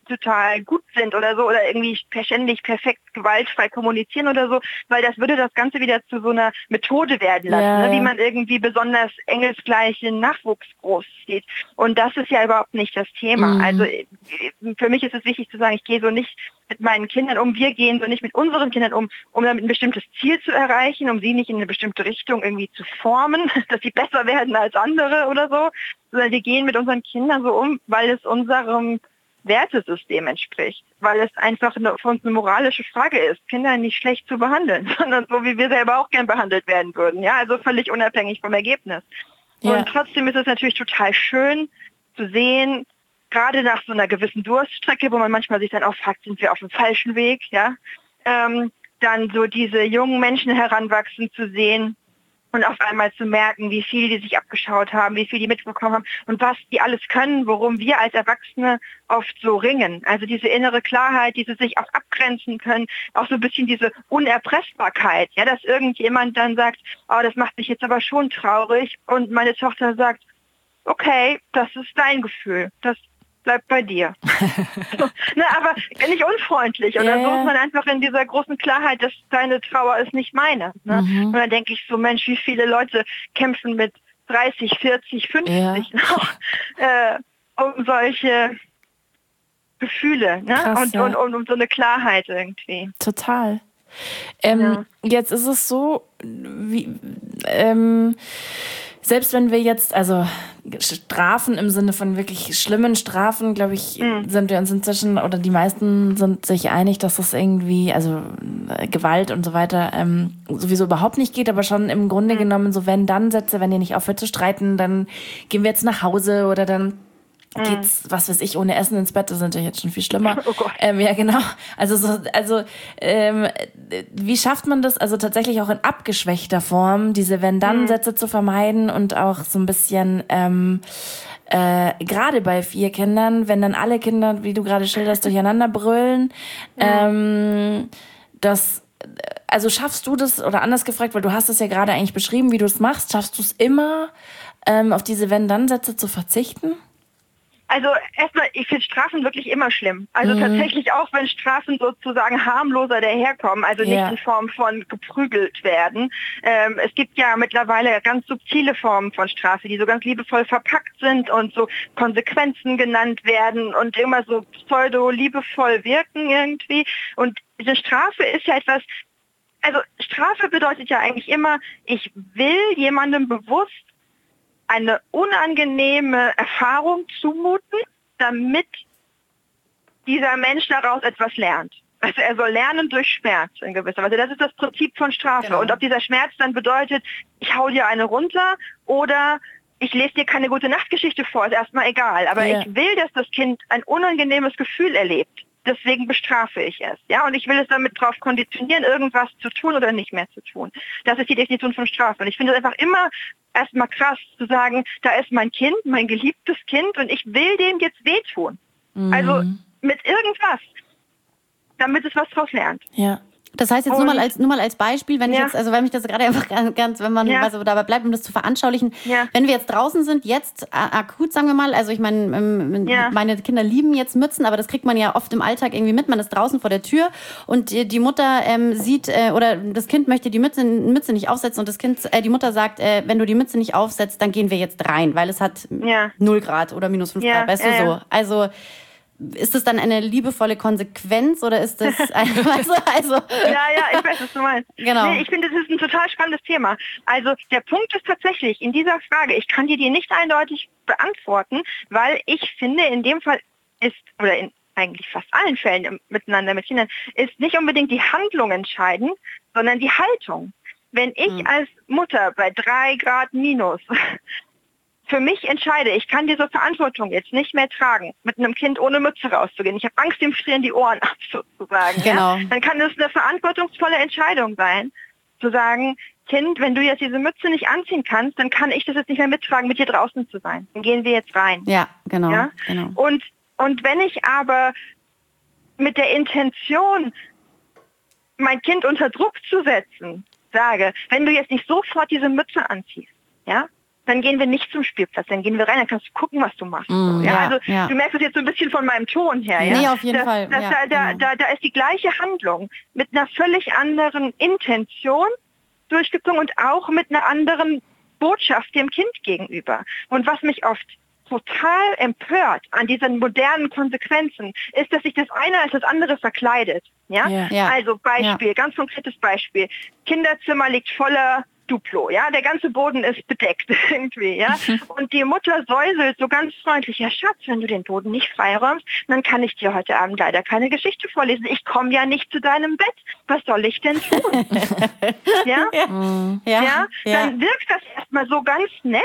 total gut sind oder so oder irgendwie ständig perfekt gewaltfrei kommunizieren oder so, weil das würde das Ganze wieder zu so einer Methode werden lassen, ja, ne? ja. Wie man irgendwie besonders engelsgleichen Nachwuchs großzieht. Und das ist ja überhaupt nicht das Thema. Mhm. Also für mich ist es wichtig zu sagen, ich gehe so nicht mit meinen Kindern um, wir gehen so nicht mit unseren Kindern um, um damit ein bestimmtes Ziel zu erreichen, um sie nicht in eine bestimmte Richtung irgendwie zu formen, dass sie besser werden als andere oder so, sondern wir gehen mit unseren Kindern so um, weil es unserem Wertesystem entspricht, weil es einfach eine, für uns eine moralische Frage ist, Kinder nicht schlecht zu behandeln, sondern so, wie wir selber auch gern behandelt werden würden. Ja, also völlig unabhängig vom Ergebnis. Ja. Und trotzdem ist es natürlich total schön zu sehen, gerade nach so einer gewissen Durststrecke, wo man manchmal sich dann auch fragt, sind wir auf dem falschen Weg, ja, ähm, dann so diese jungen Menschen heranwachsen zu sehen und auf einmal zu merken, wie viel die sich abgeschaut haben, wie viel die mitbekommen haben und was die alles können, worum wir als Erwachsene oft so ringen. Also diese innere Klarheit, diese sich auch abgrenzen können, auch so ein bisschen diese Unerpressbarkeit, ja, dass irgendjemand dann sagt, oh, das macht mich jetzt aber schon traurig und meine Tochter sagt, okay, das ist dein Gefühl, das bleibt bei dir. so, ne, aber nicht unfreundlich oder yeah. so ist man einfach in dieser großen Klarheit, dass deine Trauer ist nicht meine. Ne? Mhm. Und dann denke ich so, Mensch, wie viele Leute kämpfen mit dreißig, vierzig, fünfzig yeah. noch äh, um solche Gefühle, ne? Krass, und, ja. und, und um so eine Klarheit irgendwie. Total. Ähm, ja. Jetzt ist es so, wie ähm, selbst wenn wir jetzt, also Strafen im Sinne von wirklich schlimmen Strafen, glaube ich, mhm. sind wir uns inzwischen, oder die meisten sind sich einig, dass das irgendwie, also äh, Gewalt und so weiter, ähm, sowieso überhaupt nicht geht, aber schon im Grunde mhm. genommen so Wenn-Dann-Sätze, wenn ihr nicht aufhört zu streiten, dann gehen wir jetzt nach Hause oder dann geht's, was weiß ich, ohne Essen ins Bett, das ist natürlich jetzt schon viel schlimmer. Oh Gott. Ähm, ja, genau. Also, so, also ähm, wie schafft man das, also tatsächlich auch in abgeschwächter Form, diese Wenn-Dann-Sätze mhm. zu vermeiden und auch so ein bisschen, ähm, äh, gerade bei vier Kindern, wenn dann alle Kinder, wie du gerade schilderst, durcheinander brüllen, mhm. ähm, das, also schaffst du das, oder anders gefragt, weil du hast es ja gerade eigentlich beschrieben, wie du es machst, schaffst du es immer, ähm, auf diese Wenn-Dann-Sätze zu verzichten? Also erstmal, ich finde Strafen wirklich immer schlimm. Also mhm. tatsächlich auch, wenn Strafen sozusagen harmloser daherkommen, also nicht ja. in Form von geprügelt werden. Ähm, es gibt ja mittlerweile ganz subtile Formen von Strafe, die so ganz liebevoll verpackt sind und so Konsequenzen genannt werden und immer so pseudo-liebevoll wirken irgendwie. Und diese Strafe ist ja etwas, also Strafe bedeutet ja eigentlich immer, ich will jemandem bewusst eine unangenehme Erfahrung zumuten, damit dieser Mensch daraus etwas lernt. Also er soll lernen durch Schmerz in gewisser Weise. Das ist das Prinzip von Strafe. Genau. Und ob dieser Schmerz dann bedeutet, ich hau dir eine runter oder ich lese dir keine gute Nachtgeschichte vor, ist erstmal egal. Aber ja. ich will, dass das Kind ein unangenehmes Gefühl erlebt. Deswegen bestrafe ich es. Ja, und ich will es damit drauf konditionieren, irgendwas zu tun oder nicht mehr zu tun. Das ist die Definition von Strafe. Und ich finde es einfach immer erstmal krass zu sagen, da ist mein Kind, mein geliebtes Kind und ich will dem jetzt wehtun. Mhm. Also mit irgendwas, damit es was draus lernt. Ja. Das heißt jetzt nur mal als nur mal als Beispiel, wenn ich ja. jetzt, also weil mich das gerade einfach ganz, ganz wenn man ja. also dabei bleibt, um das zu veranschaulichen, ja. wenn wir jetzt draußen sind, jetzt äh, akut, sagen wir mal, also ich meine, ähm, ja. meine Kinder lieben jetzt Mützen, aber das kriegt man ja oft im Alltag irgendwie mit, man ist draußen vor der Tür und die, die Mutter ähm, sieht, äh, oder das Kind möchte die Mütze, Mütze nicht aufsetzen und das Kind, äh, die Mutter sagt, äh, wenn du die Mütze nicht aufsetzt, dann gehen wir jetzt rein, weil es hat ja. null Grad oder minus fünf ja. Grad, weißt ja, du so. ja. Also ist das dann eine liebevolle Konsequenz oder ist das also, also ja, ja, ich weiß, was du meinst. Genau. Nee, ich finde, das ist ein total spannendes Thema. Also der Punkt ist tatsächlich in dieser Frage, ich kann dir die nicht eindeutig beantworten, weil ich finde, in dem Fall ist, oder in eigentlich fast allen Fällen miteinander mit Kindern, ist nicht unbedingt die Handlung entscheidend, sondern die Haltung. Wenn ich hm. als Mutter bei drei Grad minus für mich entscheide, ich kann diese Verantwortung jetzt nicht mehr tragen, mit einem Kind ohne Mütze rauszugehen. Ich habe Angst, dem frieren die Ohren ab, sozusagen. Genau. Ja? Dann kann es eine verantwortungsvolle Entscheidung sein, zu sagen, Kind, wenn du jetzt diese Mütze nicht anziehen kannst, dann kann ich das jetzt nicht mehr mittragen, mit dir draußen zu sein. Dann gehen wir jetzt rein. Ja, genau. Ja? genau. Und, und wenn ich aber mit der Intention, mein Kind unter Druck zu setzen, sage, wenn du jetzt nicht sofort diese Mütze anziehst, ja, dann gehen wir nicht zum Spielplatz, dann gehen wir rein, dann kannst du gucken, was du machst. Mm, so, ja? ja, Also ja. du merkst es jetzt so ein bisschen von meinem Ton her. Ja? Nee, auf jeden das, Fall. Das, ja, da, da, genau. da, da ist die gleiche Handlung mit einer völlig anderen Intention durchgezogen und auch mit einer anderen Botschaft dem Kind gegenüber. Und was mich oft total empört an diesen modernen Konsequenzen, ist, dass sich das eine als das andere verkleidet. Ja? Ja. Ja. Also Beispiel, Ja. ganz konkretes Beispiel. Kinderzimmer liegt voller Duplo, ja, der ganze Boden ist bedeckt irgendwie, ja, und die Mutter säuselt so ganz freundlich, ja Schatz, wenn du den Boden nicht freiräumst, dann kann ich dir heute Abend leider keine Geschichte vorlesen. Ich komme ja nicht zu deinem Bett. Was soll ich denn tun? ja? Ja, Ja? ja. Dann wirkt das erstmal so ganz nett.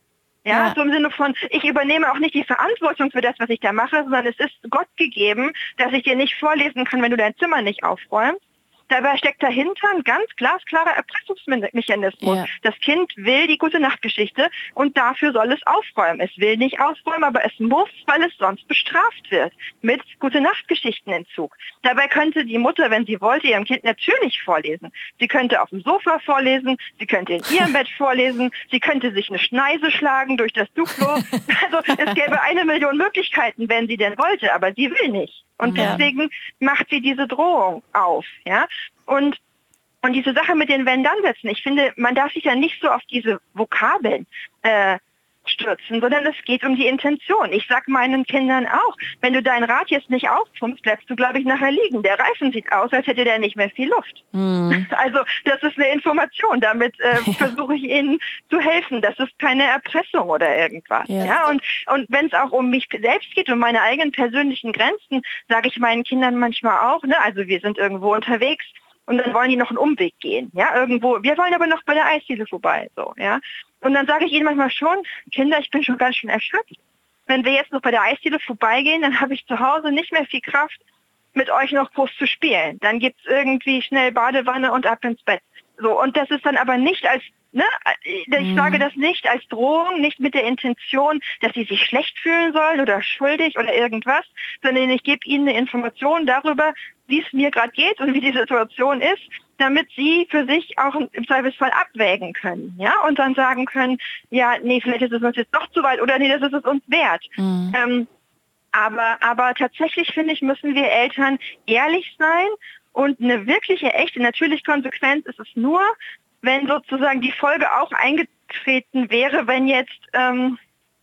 Ja, Ja. so im Sinne von, ich übernehme auch nicht die Verantwortung für das, was ich da mache, sondern es ist Gott gegeben, dass ich dir nicht vorlesen kann, wenn du dein Zimmer nicht aufräumst. Dabei steckt dahinter ein ganz glasklarer Erpressungsmechanismus. Ja. Das Kind will die Gute-Nacht-Geschichte und dafür soll es aufräumen. Es will nicht aufräumen, aber es muss, weil es sonst bestraft wird mit Gute-Nacht-Geschichtenentzug. Dabei könnte die Mutter, wenn sie wollte, ihrem Kind natürlich vorlesen. Sie könnte auf dem Sofa vorlesen, sie könnte in ihrem Bett vorlesen, sie könnte sich eine Schneise schlagen durch das Duplo. Also es gäbe eine Million Möglichkeiten, wenn sie denn wollte, aber sie will nicht. Und Ja. deswegen macht sie diese Drohung auf, ja. Und, und diese Sache mit den Wenn-Dann-Sätzen, ich finde, man darf sich ja nicht so auf diese Vokabeln äh, stürzen, sondern es geht um die Intention. Ich sag meinen Kindern auch, wenn du dein Rad jetzt nicht aufpumpst, bleibst du, glaube ich, nachher liegen. Der Reifen sieht aus, als hätte der nicht mehr viel Luft. Mhm. Also das ist eine Information. Damit äh, versuche ich ihnen zu helfen. Das ist keine Erpressung oder irgendwas. Ja. Ja, und und wenn es auch um mich selbst geht, um meine eigenen persönlichen Grenzen, sage ich meinen Kindern manchmal auch, ne, also wir sind irgendwo unterwegs und dann wollen die noch einen Umweg gehen. Ja, irgendwo. Wir wollen aber noch bei der Eisdiele vorbei. So, ja. Und dann sage ich ihnen manchmal schon, Kinder, ich bin schon ganz schön erschöpft. Wenn wir jetzt noch bei der Eisdiele vorbeigehen, dann habe ich zu Hause nicht mehr viel Kraft, mit euch noch groß zu spielen. Dann gibt's irgendwie schnell Badewanne und ab ins Bett. So, und das ist dann aber nicht als, ne, ich Mhm. sage das nicht als Drohung, nicht mit der Intention, dass sie sich schlecht fühlen sollen oder schuldig oder irgendwas, sondern ich gebe ihnen eine Information darüber, wie es mir gerade geht und wie die Situation ist, damit sie für sich auch im Zweifelsfall abwägen können, ja, und dann sagen können, ja, nee, vielleicht ist es uns jetzt doch zu weit oder nee, das ist es uns wert. Mhm. Ähm, aber, aber tatsächlich, finde ich, müssen wir Eltern ehrlich sein und eine wirkliche, echte, natürliche Konsequenz ist es nur, wenn sozusagen die Folge auch eingetreten wäre, wenn jetzt ähm,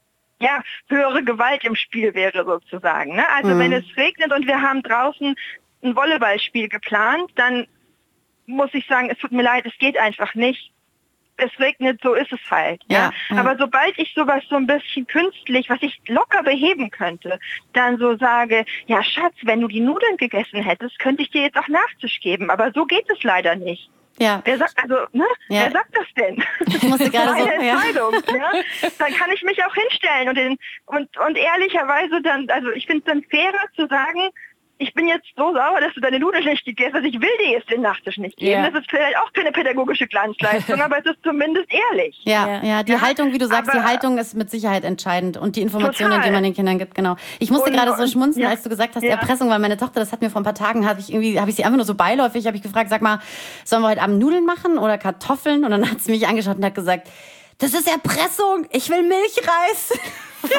ja, höhere Gewalt im Spiel wäre sozusagen. Ne? Also Mhm. wenn es regnet und wir haben draußen ein Volleyballspiel geplant, dann muss ich sagen, es tut mir leid, es geht einfach nicht. Es regnet, so ist es halt. Ja? Ja, ja. Aber sobald ich sowas so ein bisschen künstlich, was ich locker beheben könnte, dann so sage, ja Schatz, wenn du die Nudeln gegessen hättest, könnte ich dir jetzt auch Nachtisch geben. Aber so geht es leider nicht. Ja. Wer sagt, also, ne? Ja. Wer sagt das denn? Ich musste gerade so, Meine ja. Entscheidung, ja. Dann kann ich mich auch hinstellen und, den, und, und ehrlicherweise dann, also ich finde es dann fairer zu sagen, ich bin jetzt so sauer, dass du deine Nudeln nicht gegessen hast, ich will dir jetzt den Nachtisch nicht geben. Ja. Das ist vielleicht auch keine pädagogische Glanzleistung, aber es ist zumindest ehrlich. Ja, Ja. ja, die Ja, Haltung, wie du sagst, die aber- Haltung ist mit Sicherheit entscheidend und die Informationen, Total. die man den Kindern gibt, genau. Ich musste Und- gerade so und- schmunzeln, ja. als du gesagt hast, Ja. Erpressung, weil meine Tochter, das hat mir vor ein paar Tagen, habe ich irgendwie, habe ich sie einfach nur so beiläufig, habe ich gefragt, sag mal, sollen wir heute Abend Nudeln machen oder Kartoffeln? Und dann hat sie mich angeschaut und hat gesagt, das ist Erpressung, ich will Milchreis. ja,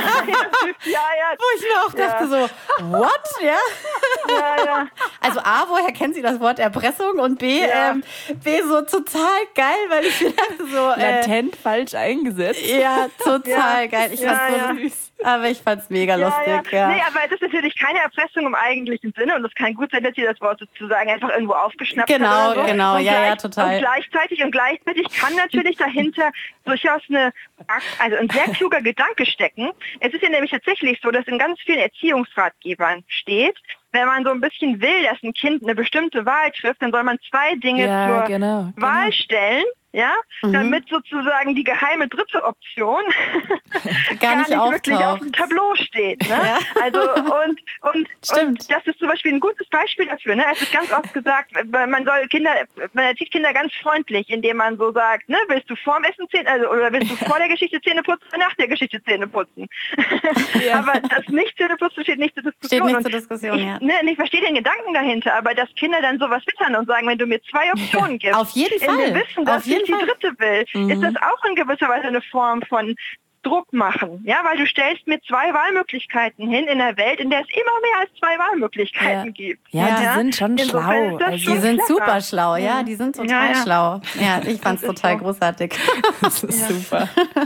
ja. Wo ich mir auch dachte so, what? Ja. Ja, ja. Also A, woher kennt sie das Wort Erpressung? Und B, Ja. ähm, B, so total geil, weil ich mir dachte so, äh, Latent falsch eingesetzt. ja, total Ja. geil. Ich Ja, fand's ja. so süß. Aber ich fand's mega Ja, lustig, ja. ja. Nee, aber es ist natürlich keine Erpressung im eigentlichen Sinne und es kann gut sein, dass sie das Wort sozusagen einfach irgendwo aufgeschnappt Genau, hat oder so. genau, und ja, ja, gleich, total. Und gleichzeitig und gleichzeitig kann natürlich dahinter durchaus eine, also ein sehr kluger Gedanke stecken. Es ist ja nämlich tatsächlich so, dass in ganz vielen Erziehungsratgebern steht, wenn man so ein bisschen will, dass ein Kind eine bestimmte Wahl trifft, dann soll man zwei Dinge Ja, zur genau, Wahl genau. stellen, ja, Mhm. damit sozusagen die geheime dritte Option Gar nicht wirklich auf auftaucht. dem Tableau steht. Ne? Ja. Also und, und, Stimmt. und das ist zum Beispiel ein gutes Beispiel dafür. Ne? Es ist ganz oft gesagt, man soll Kinder, man erzieht Kinder ganz freundlich, indem man so sagt, ne, willst du vorm Essen Zähne, also oder willst du vor der Geschichte Zähne putzen oder nach der Geschichte Zähne putzen? Aber das nicht Zähne putzen steht nicht zur Diskussion. Steht nicht Und zur Diskussion, ich, ja. ne, ich verstehe den Gedanken dahinter, aber dass Kinder dann sowas wittern und sagen, wenn du mir zwei Optionen gibst, Auf jeden in dem Fall. Wissen, dass Auf jeden nicht die dritte will, mhm. ist das auch in gewisser Weise eine Form von Druck machen, ja, weil du stellst mir zwei Wahlmöglichkeiten hin in einer Welt, in der es immer mehr als zwei Wahlmöglichkeiten ja. gibt. Ja, ja, die sind schon schlau. Also die sind clever. super schlau, ja, die sind total ja, ja. schlau. Ja, ich fand's total so. großartig. Das ist ja. super.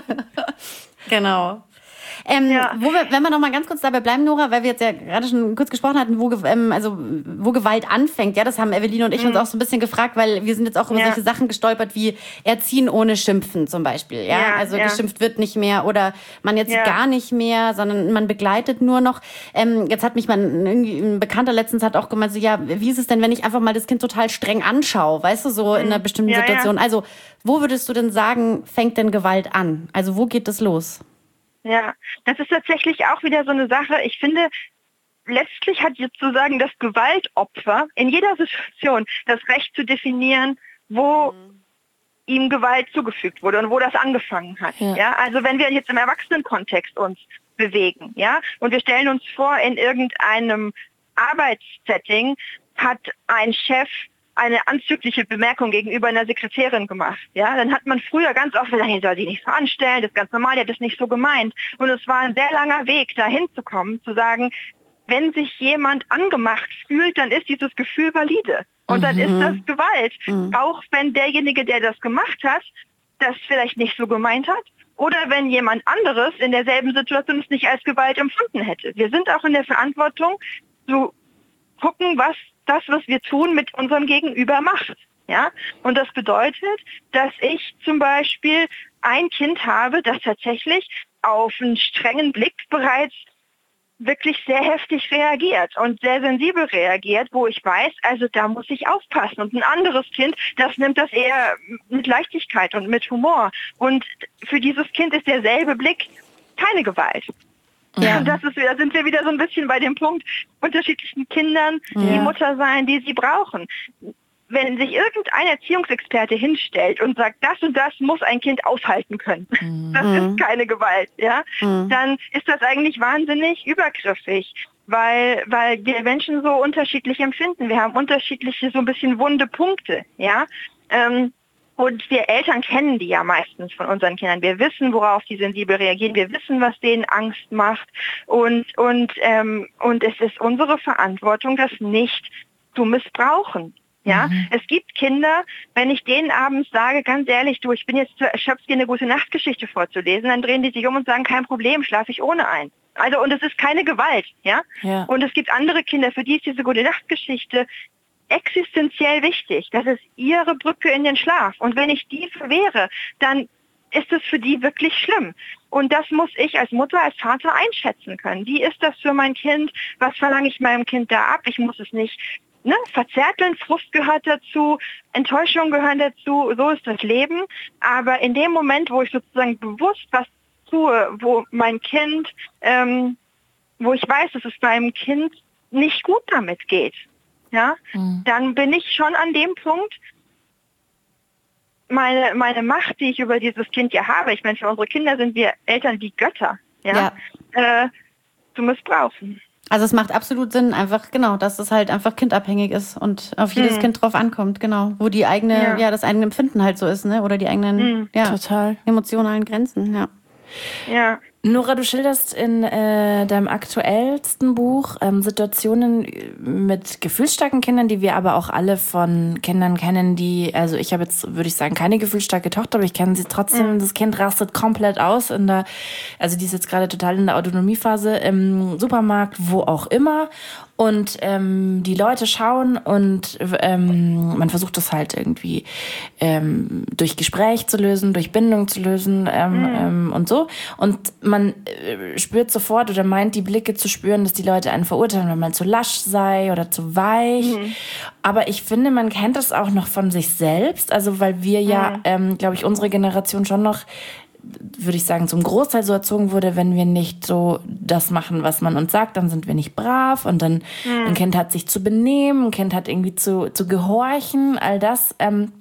Genau. Ähm, ja. wo wir, wenn wir noch mal ganz kurz dabei bleiben, Nora, weil wir jetzt ja gerade schon kurz gesprochen hatten, wo, ähm, also, wo Gewalt anfängt. Ja, das haben Eveline und ich mhm. uns auch so ein bisschen gefragt, weil wir sind jetzt auch über ja. solche Sachen gestolpert wie Erziehen ohne Schimpfen zum Beispiel. Ja, ja also ja. geschimpft wird nicht mehr oder man jetzt ja. gar nicht mehr, sondern man begleitet nur noch. Ähm, jetzt hat mich mein, ein Bekannter letztens hat auch gemeint, so, ja, wie ist es denn, wenn ich einfach mal das Kind total streng anschaue, weißt du, so in einer bestimmten ja, Situation. Ja. Also, wo würdest du denn sagen, fängt denn Gewalt an? Also, wo geht das los? Ja, das ist tatsächlich auch wieder so eine Sache. Ich finde, letztlich hat sozusagen das Gewaltopfer in jeder Situation das Recht zu definieren, wo mhm. ihm Gewalt zugefügt wurde und wo das angefangen hat. Ja. ja, also wenn wir jetzt im Erwachsenenkontext uns bewegen, ja, und wir stellen uns vor, in irgendeinem Arbeitssetting hat ein Chef eine anzügliche Bemerkung gegenüber einer Sekretärin gemacht. Ja, dann hat man früher ganz oft gesagt, ich soll sie nicht so anstellen, das ist ganz normal, der hat das nicht so gemeint. Und es war ein sehr langer Weg, dahin zu kommen, zu sagen, wenn sich jemand angemacht fühlt, dann ist dieses Gefühl valide. Und mhm. dann ist das Gewalt. Mhm. Auch wenn derjenige, der das gemacht hat, das vielleicht nicht so gemeint hat. Oder wenn jemand anderes in derselben Situation es nicht als Gewalt empfunden hätte. Wir sind auch in der Verantwortung, zu gucken, was das, was wir tun, mit unserem Gegenüber macht. Ja? Und das bedeutet, dass ich zum Beispiel ein Kind habe, das tatsächlich auf einen strengen Blick bereits wirklich sehr heftig reagiert und sehr sensibel reagiert, wo ich weiß, also da muss ich aufpassen. Und ein anderes Kind, das nimmt das eher mit Leichtigkeit und mit Humor. Und für dieses Kind ist derselbe Blick keine Gewalt. Ja. Und das ist, da sind wir wieder so ein bisschen bei dem Punkt, unterschiedlichen Kindern ja. die Mutter sein, die sie brauchen. Wenn sich irgendein Erziehungsexperte hinstellt und sagt, das und das muss ein Kind aushalten können, mhm. das ist keine Gewalt, ja, mhm. dann ist das eigentlich wahnsinnig übergriffig, weil, weil wir Menschen so unterschiedlich empfinden. Wir haben unterschiedliche, so ein bisschen wunde Punkte, ja. Ähm, Und wir Eltern kennen die ja meistens von unseren Kindern. Wir wissen, worauf die sensibel reagieren. Wir wissen, was denen Angst macht. Und, und, ähm, und es ist unsere Verantwortung, das nicht zu missbrauchen. Ja, mhm. Es gibt Kinder, wenn ich denen abends sage, ganz ehrlich, du, ich bin jetzt zu erschöpft, dir eine gute Nachtgeschichte vorzulesen, dann drehen die sich um und sagen, kein Problem, schlafe ich ohne ein. Also, und es ist keine Gewalt, ja? ja. Und es gibt andere Kinder, für die ist diese gute Nachtgeschichte existenziell wichtig. Das ist ihre Brücke in den Schlaf. Und wenn ich die verwehre, dann ist es für die wirklich schlimm. Und das muss ich als Mutter, als Vater einschätzen können. Wie ist das für mein Kind? Was verlange ich meinem Kind da ab? Ich muss es nicht ne, verzärteln. Frust gehört dazu, Enttäuschung gehören dazu. So ist das Leben. Aber in dem Moment, wo ich sozusagen bewusst was tue, wo mein Kind, ähm, wo ich weiß, dass es meinem Kind nicht gut damit geht, ja, mhm. dann bin ich schon an dem Punkt, meine, meine Macht, die ich über dieses Kind ja habe, ich meine, für unsere Kinder sind wir Eltern wie Götter, ja, ja. Äh, zu missbrauchen. Also es macht absolut Sinn, einfach, genau, dass es halt einfach kindabhängig ist und auf jedes mhm. Kind drauf ankommt, genau, wo die eigene, ja. ja, das eigene Empfinden halt so ist, ne, oder die eigenen, mhm. ja, total emotionalen Grenzen, ja. Ja. Nora, du schilderst in äh, deinem aktuellsten Buch ähm, Situationen mit gefühlsstarken Kindern, die wir aber auch alle von Kindern kennen, die, also ich habe jetzt, würde ich sagen, keine gefühlsstarke Tochter, aber ich kenne sie trotzdem. Mhm. Das Kind rastet komplett aus in der, also die ist jetzt gerade total in der Autonomiephase im Supermarkt, wo auch immer. Und ähm, die Leute schauen und ähm, man versucht das halt irgendwie ähm, durch Gespräch zu lösen, durch Bindung zu lösen ähm, mhm. ähm, und so. Und man äh, spürt sofort oder meint die Blicke zu spüren, dass die Leute einen verurteilen, wenn man zu lasch sei oder zu weich. Mhm. Aber ich finde, man kennt das auch noch von sich selbst. Also weil wir ja, mhm. ähm, glaube ich, unsere Generation schon noch, würde ich sagen, zum Großteil so erzogen wurde, wenn wir nicht so das machen, was man uns sagt, dann sind wir nicht brav und dann mhm. ein Kind hat sich zu benehmen, ein Kind hat irgendwie zu, zu gehorchen, all das. Ähm,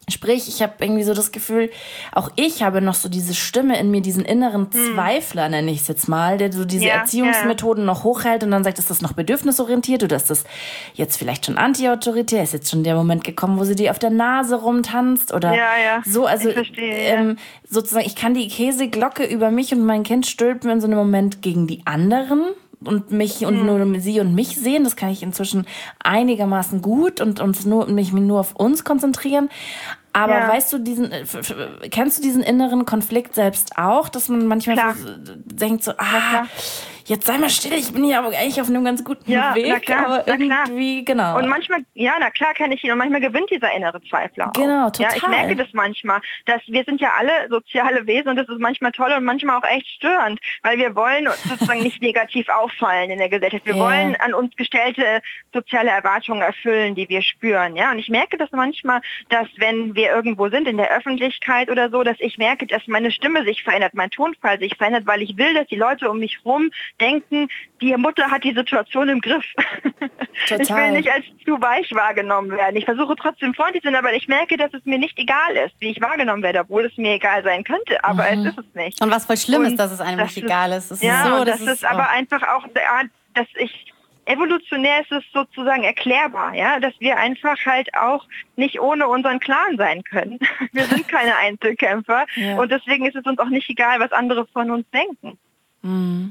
Sprich, ich habe irgendwie so das Gefühl, auch ich habe noch so diese Stimme in mir, diesen inneren Zweifler, nenne ich es jetzt mal, der so diese Ja, Erziehungsmethoden noch hochhält und dann sagt, ist das noch bedürfnisorientiert oder ist das jetzt vielleicht schon anti-autoritär? Ist jetzt schon der Moment gekommen, wo sie dir auf der Nase rumtanzt oder Ja, ja. so? Also Ich verstehe, ähm, sozusagen, ich kann die Käseglocke über mich und mein Kind stülpen in so einem Moment gegen die anderen und mich und nur sie und mich sehen. Das kann ich inzwischen einigermaßen gut und uns nur mich nur auf uns konzentrieren. Aber Ja. weißt du, diesen, kennst du diesen inneren Konflikt selbst auch, dass man manchmal Klar. so denkt so, ah, klar. jetzt sei mal still, ich bin hier aber eigentlich auf einem ganz guten Ja, Weg, na klar, aber na klar. irgendwie, genau. Und manchmal, ja, na klar kenne ich ihn und manchmal gewinnt dieser innere Zweifler auch. Genau, Ja, ich total. merke das manchmal, dass wir sind ja alle soziale Wesen und das ist manchmal toll und manchmal auch echt störend, weil wir wollen sozusagen nicht negativ auffallen in der Gesellschaft. Wir Ja. wollen an uns gestellte soziale Erwartungen erfüllen, die wir spüren. Ja, und ich merke das manchmal, dass wenn wir irgendwo sind in der Öffentlichkeit oder so, dass ich merke, dass meine Stimme sich verändert, mein Tonfall sich verändert, weil ich will, dass die Leute um mich rum denken, die Mutter hat die Situation im Griff. Total. Ich will nicht als zu weich wahrgenommen werden. Ich versuche trotzdem freundlich zu sein, aber ich merke, dass es mir nicht egal ist, wie ich wahrgenommen werde, obwohl es mir egal sein könnte, aber Mhm. es ist es nicht. Und was voll schlimm Und ist, dass es einem das nicht egal ist. Das ja, ist so, und das, das, ist ist aber oh. einfach auch, ja, dass ich evolutionär ist es sozusagen erklärbar, ja, dass wir einfach halt auch nicht ohne unseren Clan sein können. Wir sind keine Einzelkämpfer Ja. und deswegen ist es uns auch nicht egal, was andere von uns denken. Mhm.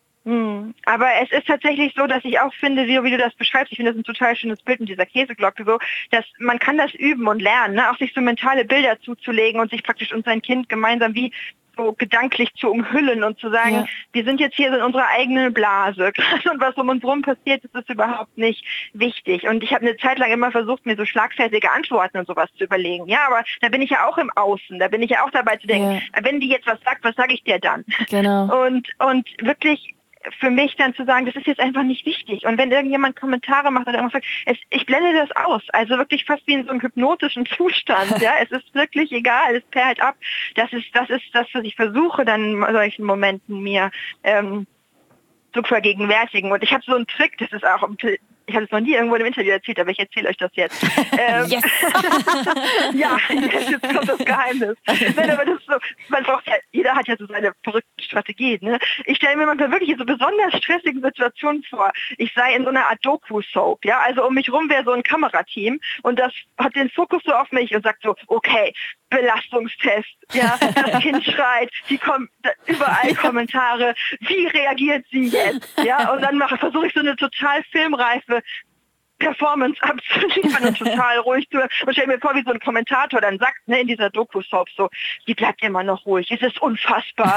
Hm. Aber es ist tatsächlich so, dass ich auch finde, wie, wie du das beschreibst, ich finde das ein total schönes Bild mit dieser Käseglocke, so, dass man kann das üben und lernen, ne? Auch sich so mentale Bilder zuzulegen und sich praktisch und sein Kind gemeinsam wie so gedanklich zu umhüllen und zu sagen, Ja. wir sind jetzt hier in unserer eigenen Blase und was um uns rum passiert, ist, ist überhaupt nicht wichtig. Und ich habe eine Zeit lang immer versucht, mir so schlagfertige Antworten und sowas zu überlegen. Ja, aber da bin ich ja auch im Außen, da bin ich ja auch dabei zu denken, wenn die jetzt was sagt, was sage ich dir dann? Genau. Und, und wirklich für mich dann zu sagen, das ist jetzt einfach nicht wichtig. Und wenn irgendjemand Kommentare macht oder irgendwas sagt, es, ich blende das aus. Also wirklich fast wie in so einem hypnotischen Zustand. Ja, es ist wirklich egal, es perlt ab. Das ist, das ist das, was ich versuche dann in solchen Momenten mir ähm, zu vergegenwärtigen. Und ich habe so einen Trick, das ist auch, ich habe es noch nie irgendwo im Interview erzählt, aber ich erzähle euch das jetzt. Ähm, Yes. ja, jetzt kommt das Geheimnis. Nein, aber das ist so, man braucht ja, jeder hat ja so seine verrückten Strategien. Ne? Ich stelle mir manchmal wirklich in so besonders stressigen Situationen vor. Ich sei in so einer Art Doku-Soap, ja, also um mich rum wäre so ein Kamerateam und das hat den Fokus so auf mich und sagt so, okay, Belastungstest, ja, das Kind schreit, die kommen überall Kommentare, wie reagiert sie jetzt, ja, und dann mache versuche ich so eine total filmreife Performance abzuliefern und total ruhig zu und stell mir vor, wie so ein Kommentator dann sagt, ne, in dieser Doku-Soap so, die bleibt immer noch ruhig, es ist unfassbar.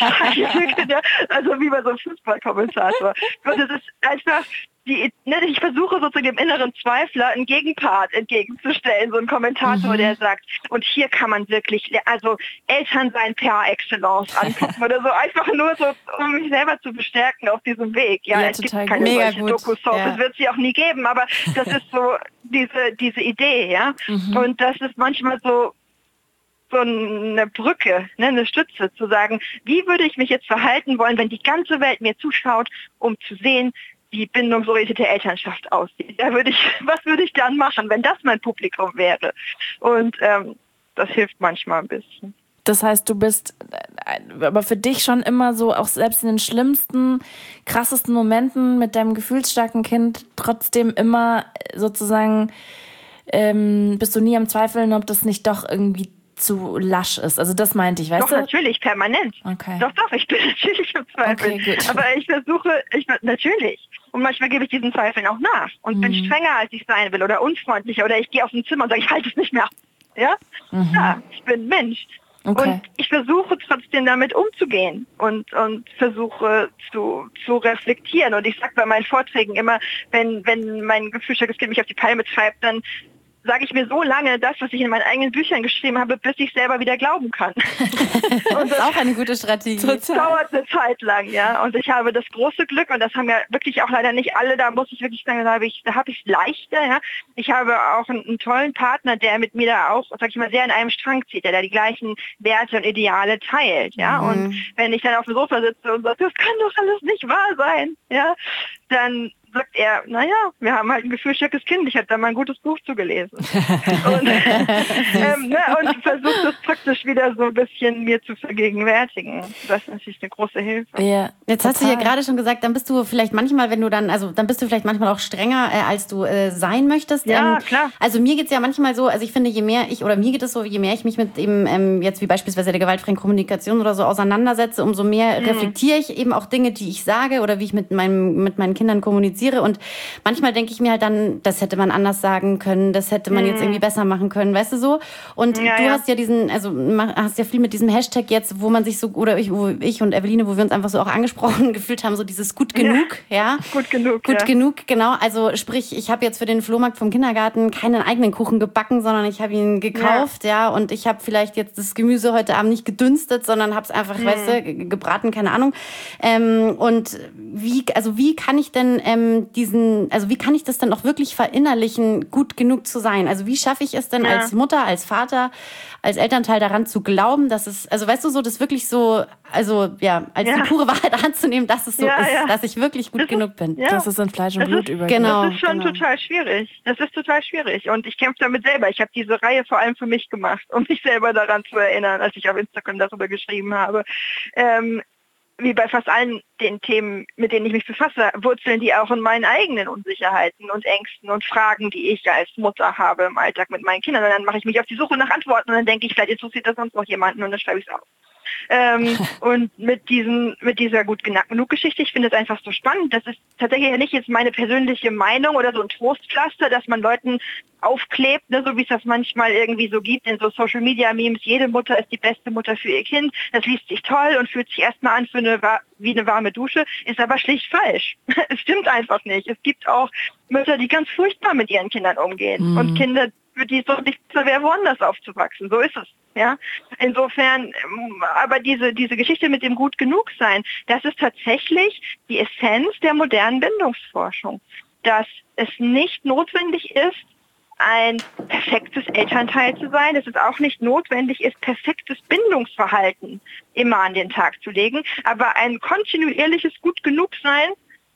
Also wie bei so einem Fußballkommentator. Und es ist einfach die, ne, ich versuche so zu dem inneren Zweifler einen Gegenpart entgegenzustellen, so ein Kommentator, mhm. der sagt, und hier kann man wirklich, also Eltern sein per excellence angucken oder so, einfach nur so, um mich selber zu bestärken auf diesem Weg. Ja, ja es gibt keine gut. solche Doku-Soap, ja. es wird sie auch nie geben, aber das ist so diese, diese Idee, ja. Mhm. Und das ist manchmal so, so eine Brücke, ne, eine Stütze, zu sagen, wie würde ich mich jetzt verhalten wollen, wenn die ganze Welt mir zuschaut, um zu sehen, wie bindungsorientierte Elternschaft aussieht. Da würde ich, was würde ich dann machen, wenn das mein Publikum wäre? Und ähm, das hilft manchmal ein bisschen. Das heißt, du bist aber für dich schon immer so, auch selbst in den schlimmsten, krassesten Momenten mit deinem gefühlsstarken Kind trotzdem immer sozusagen, ähm, bist du nie am Zweifeln, ob das nicht doch irgendwie zu lasch ist. Also das meinte ich, weißt doch, du? Doch, natürlich, permanent. Okay. Doch, doch, ich bin natürlich im Zweifel. Okay, gut. Aber ich versuche, ich natürlich. Und manchmal gebe ich diesen Zweifeln auch nach und mhm. bin strenger, als ich sein will oder unfreundlicher oder ich gehe auf ein Zimmer und sage, ich halte es nicht mehr. Ja? Mhm. Ja, ich bin Mensch. Okay. Und ich versuche trotzdem damit umzugehen und, und versuche zu, zu reflektieren. Und ich sage bei meinen Vorträgen immer, wenn, wenn mein gefühlsstarkes Kind mich auf die Palme treibt, dann sage ich mir so lange das, was ich in meinen eigenen Büchern geschrieben habe, bis ich selber wieder glauben kann. Und das ist auch eine gute Strategie. Das dauert eine Zeit lang, ja. Und ich habe das große Glück, und das haben ja wirklich auch leider nicht alle, da muss ich wirklich sagen, da habe ich da habe ich es leichter, ja. Ich habe auch einen, einen tollen Partner, der mit mir da auch, sag ich mal, sehr an einem Strang zieht, der da die gleichen Werte und Ideale teilt, ja. Mhm. Und wenn ich dann auf dem Sofa sitze und sage, das kann doch alles nicht wahr sein, ja, dann sagt er, naja, wir haben halt ein gefühlsstarkes Kind, ich habe da mal ein gutes Buch zugelesen. und, ähm, ne, und versucht das praktisch wieder so ein bisschen mir zu vergegenwärtigen. Das ist natürlich eine große Hilfe. Ja, jetzt total. Hast du ja gerade schon gesagt, dann bist du vielleicht manchmal, wenn du dann, also dann bist du vielleicht manchmal auch strenger, äh, als du äh, sein möchtest. Ja, ähm, klar. Also mir geht's ja manchmal so, also ich finde, je mehr ich, oder mir geht es so, je mehr ich mich mit eben ähm, jetzt wie beispielsweise der gewaltfreien Kommunikation oder so auseinandersetze, umso mehr mhm. reflektiere ich eben auch Dinge, die ich sage oder wie ich mit meinem mit meinen Kindern kommuniziere. Und manchmal denke ich mir halt dann, das hätte man anders sagen können, das hätte man mhm. jetzt irgendwie besser machen können, weißt du so? Und ja, du ja. hast ja diesen, also hast ja viel mit diesem Hashtag jetzt, wo man sich so, oder ich, wo ich und Eveline, wo wir uns einfach so auch angesprochen gefühlt haben, so dieses gut genug, ja? ja? Gut genug, Gut ja. genug, genau. Also sprich, ich habe jetzt für den Flohmarkt vom Kindergarten keinen eigenen Kuchen gebacken, sondern ich habe ihn gekauft, ja, ja und ich habe vielleicht jetzt das Gemüse heute Abend nicht gedünstet, sondern habe es einfach, mhm. weißt du, gebraten, keine Ahnung. Ähm, und wie, also wie kann ich denn ähm, diesen, also wie kann ich das dann auch wirklich verinnerlichen, gut genug zu sein? Also wie schaffe ich es denn ja. als Mutter, als Vater, als Elternteil daran zu glauben, dass es, also weißt du so, das wirklich so, also ja, als ja. die pure Wahrheit anzunehmen, dass es so ja, ist, ja. dass ich wirklich gut das genug ist, bin. Ja. Dass es in Fleisch und das Blut ist, übergeht. Genau, das ist schon genau. total schwierig. Das ist total schwierig. Und ich kämpfe damit selber. Ich habe diese Reihe vor allem für mich gemacht, um mich selber daran zu erinnern, als ich auf Instagram darüber geschrieben habe. Ähm, wie bei fast allen den Themen, mit denen ich mich befasse, wurzeln die auch in meinen eigenen Unsicherheiten und Ängsten und Fragen, die ich als Mutter habe im Alltag mit meinen Kindern. Und dann mache ich mich auf die Suche nach Antworten und dann denke ich, vielleicht interessiert das sonst noch jemanden und dann schreibe ich es auf. Ähm, und mit diesen, mit dieser gut genug Geschichte, ich finde es einfach so spannend. Das ist tatsächlich ja nicht jetzt meine persönliche Meinung oder so ein Trostpflaster, dass man Leuten aufklebt, ne, so wie es das manchmal irgendwie so gibt in so Social Media Memes. Jede Mutter ist die beste Mutter für ihr Kind. Das liest sich toll und fühlt sich erstmal an für eine, wie eine warme Dusche, ist aber schlicht falsch. Es stimmt einfach nicht. Es gibt auch Mütter, die ganz furchtbar mit ihren Kindern umgehen mhm. und Kinder, für die es doch nicht so wäre, woanders aufzuwachsen. So ist es. Ja, insofern, aber diese, diese Geschichte mit dem gut genug sein, das ist tatsächlich die Essenz der modernen Bindungsforschung. Dass es nicht notwendig ist, ein perfektes Elternteil zu sein, dass es auch nicht notwendig ist, perfektes Bindungsverhalten immer an den Tag zu legen, aber ein kontinuierliches gut genug sein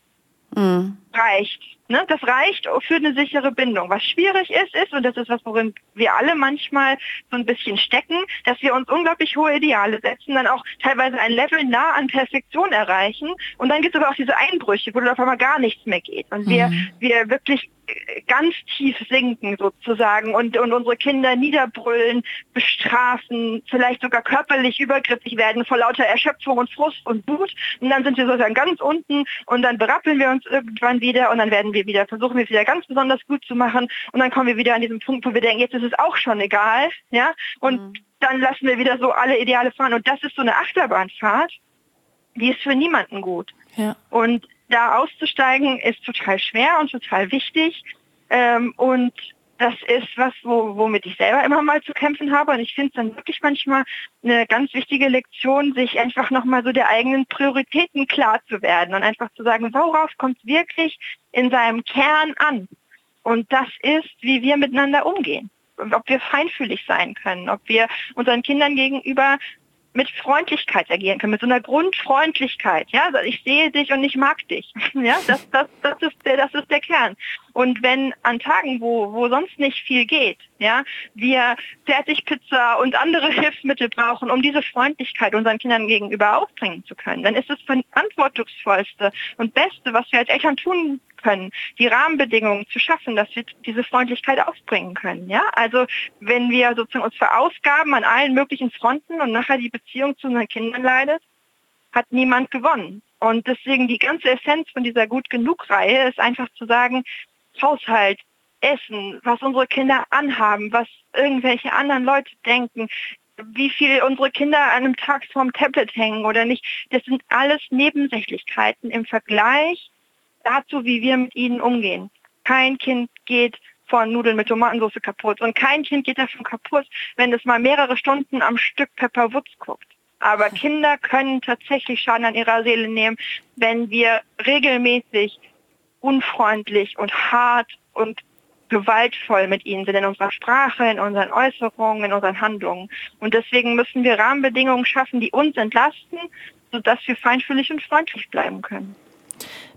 mhm. reicht. Ne? Das reicht für eine sichere Bindung. Was schwierig ist, ist, und das ist was, worin wir alle manchmal so ein bisschen stecken, dass wir uns unglaublich hohe Ideale setzen, dann auch teilweise ein Level nah an Perfektion erreichen und dann gibt es aber auch diese Einbrüche, wo dann auf einmal gar nichts mehr geht und wir, mhm. wir wirklich ganz tief sinken sozusagen und, und unsere Kinder niederbrüllen, bestrafen, vielleicht sogar körperlich übergriffig werden vor lauter Erschöpfung und Frust und Wut und dann sind wir sozusagen ganz unten und dann berappeln wir uns irgendwann wieder und dann werden wir wieder, versuchen wir es wieder ganz besonders gut zu machen und dann kommen wir wieder an diesen Punkt, wo wir denken, jetzt ist es auch schon egal, ja, und mhm. dann lassen wir wieder so alle Ideale fahren und das ist so eine Achterbahnfahrt, die ist für niemanden gut. Ja. Und da auszusteigen ist total schwer und total wichtig ähm, und das ist was, wo, womit ich selber immer mal zu kämpfen habe und ich finde es dann wirklich manchmal eine ganz wichtige Lektion, sich einfach nochmal so der eigenen Prioritäten klar zu werden und einfach zu sagen, worauf kommt es wirklich in seinem Kern an? Und das ist, wie wir miteinander umgehen. Ob wir feinfühlig sein können, ob wir unseren Kindern gegenüber mit Freundlichkeit agieren können, mit so einer Grundfreundlichkeit. Ja, also ich sehe dich und ich mag dich. Ja, das, das, das ist der, das ist der Kern. Und wenn an Tagen, wo, wo sonst nicht viel geht, ja, wir Fertigpizza und andere Hilfsmittel brauchen, um diese Freundlichkeit unseren Kindern gegenüber aufbringen zu können, dann ist es das verantwortungsvollste und Beste, was wir als Eltern tun können, die Rahmenbedingungen zu schaffen, dass wir diese Freundlichkeit aufbringen können. Ja, also wenn wir sozusagen uns verausgaben an allen möglichen Fronten und nachher die Beziehung zu unseren Kindern leidet, hat niemand gewonnen. Und deswegen die ganze Essenz von dieser Gut-Genug-Reihe ist einfach zu sagen, Haushalt, Essen, was unsere Kinder anhaben, was irgendwelche anderen Leute denken, wie viel unsere Kinder an einem Tag vorm Tablet hängen oder nicht, das sind alles Nebensächlichkeiten im Vergleich dazu, wie wir mit ihnen umgehen. Kein Kind geht von Nudeln mit Tomatensauce kaputt und kein Kind geht davon kaputt, wenn es mal mehrere Stunden am Stück Pepper Woods guckt. Aber Kinder können tatsächlich Schaden an ihrer Seele nehmen, wenn wir regelmäßig unfreundlich und hart und gewaltvoll mit ihnen sind in unserer Sprache, in unseren Äußerungen, in unseren Handlungen. Und deswegen müssen wir Rahmenbedingungen schaffen, die uns entlasten, sodass wir feinfühlig und freundlich bleiben können.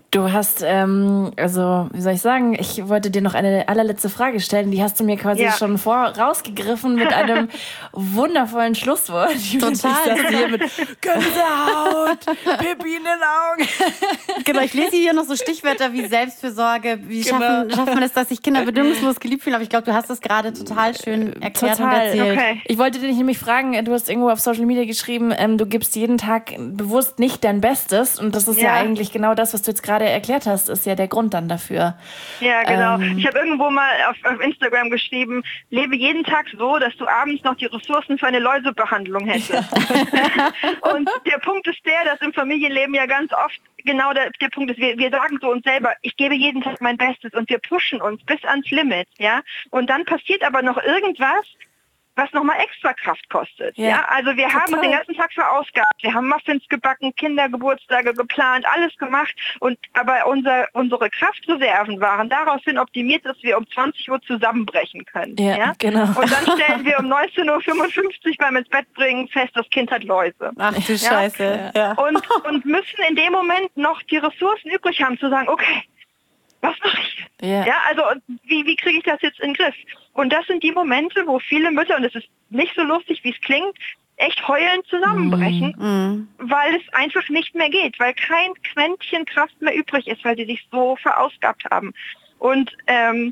Du hast, ähm, also wie soll ich sagen, ich wollte dir noch eine allerletzte Frage stellen, die hast du mir quasi ja. schon vorausgegriffen mit einem wundervollen Schlusswort. Total. Ich hier mit Gänsehaut, Pipi in den Augen. Genau, ich lese hier noch so Stichwörter wie Selbstfürsorge, wie genau. schaffen, schafft man es, dass sich Kinder bedingungslos geliebt fühlen, aber ich glaube, du hast das gerade total schön erklärt total. und erzählt. Okay. Ich wollte dich nämlich fragen, du hast irgendwo auf Social Media geschrieben, ähm, du gibst jeden Tag bewusst nicht dein Bestes und das ist ja, ja eigentlich genau das, was du jetzt gerade erklärt hast, ist ja der Grund dann dafür. Ja, genau. Ähm, ich habe irgendwo mal auf, auf Instagram geschrieben, lebe jeden Tag so, dass du abends noch die Ressourcen für eine Läusebehandlung hättest. Ja. Und der Punkt ist der, dass im Familienleben ja ganz oft genau der, der Punkt ist, wir, wir sagen so uns selber, ich gebe jeden Tag mein Bestes und wir pushen uns bis ans Limit, ja. Und dann passiert aber noch irgendwas, was nochmal extra Kraft kostet. Ja, ja? Also wir total. haben uns den ganzen Tag verausgabt. Wir haben Muffins gebacken, Kindergeburtstage geplant, alles gemacht. Und aber unser, unsere Kraftreserven waren daraufhin optimiert, dass wir um zwanzig Uhr zusammenbrechen können. Ja, ja? Genau. Und dann stellen wir um neunzehn Uhr fünfundfünfzig beim ins Bett bringen fest, das Kind hat Läuse. Ach du ja? Scheiße. Ja. Und, und müssen in dem Moment noch die Ressourcen übrig haben, zu sagen, okay, was mache ich? Yeah. Ja, also wie, wie kriege ich das jetzt in den Griff? Und das sind die Momente, wo viele Mütter, und es ist nicht so lustig, wie es klingt, echt heulend zusammenbrechen, mm. weil es einfach nicht mehr geht, weil kein Quäntchen Kraft mehr übrig ist, weil sie sich so verausgabt haben. Und, ähm,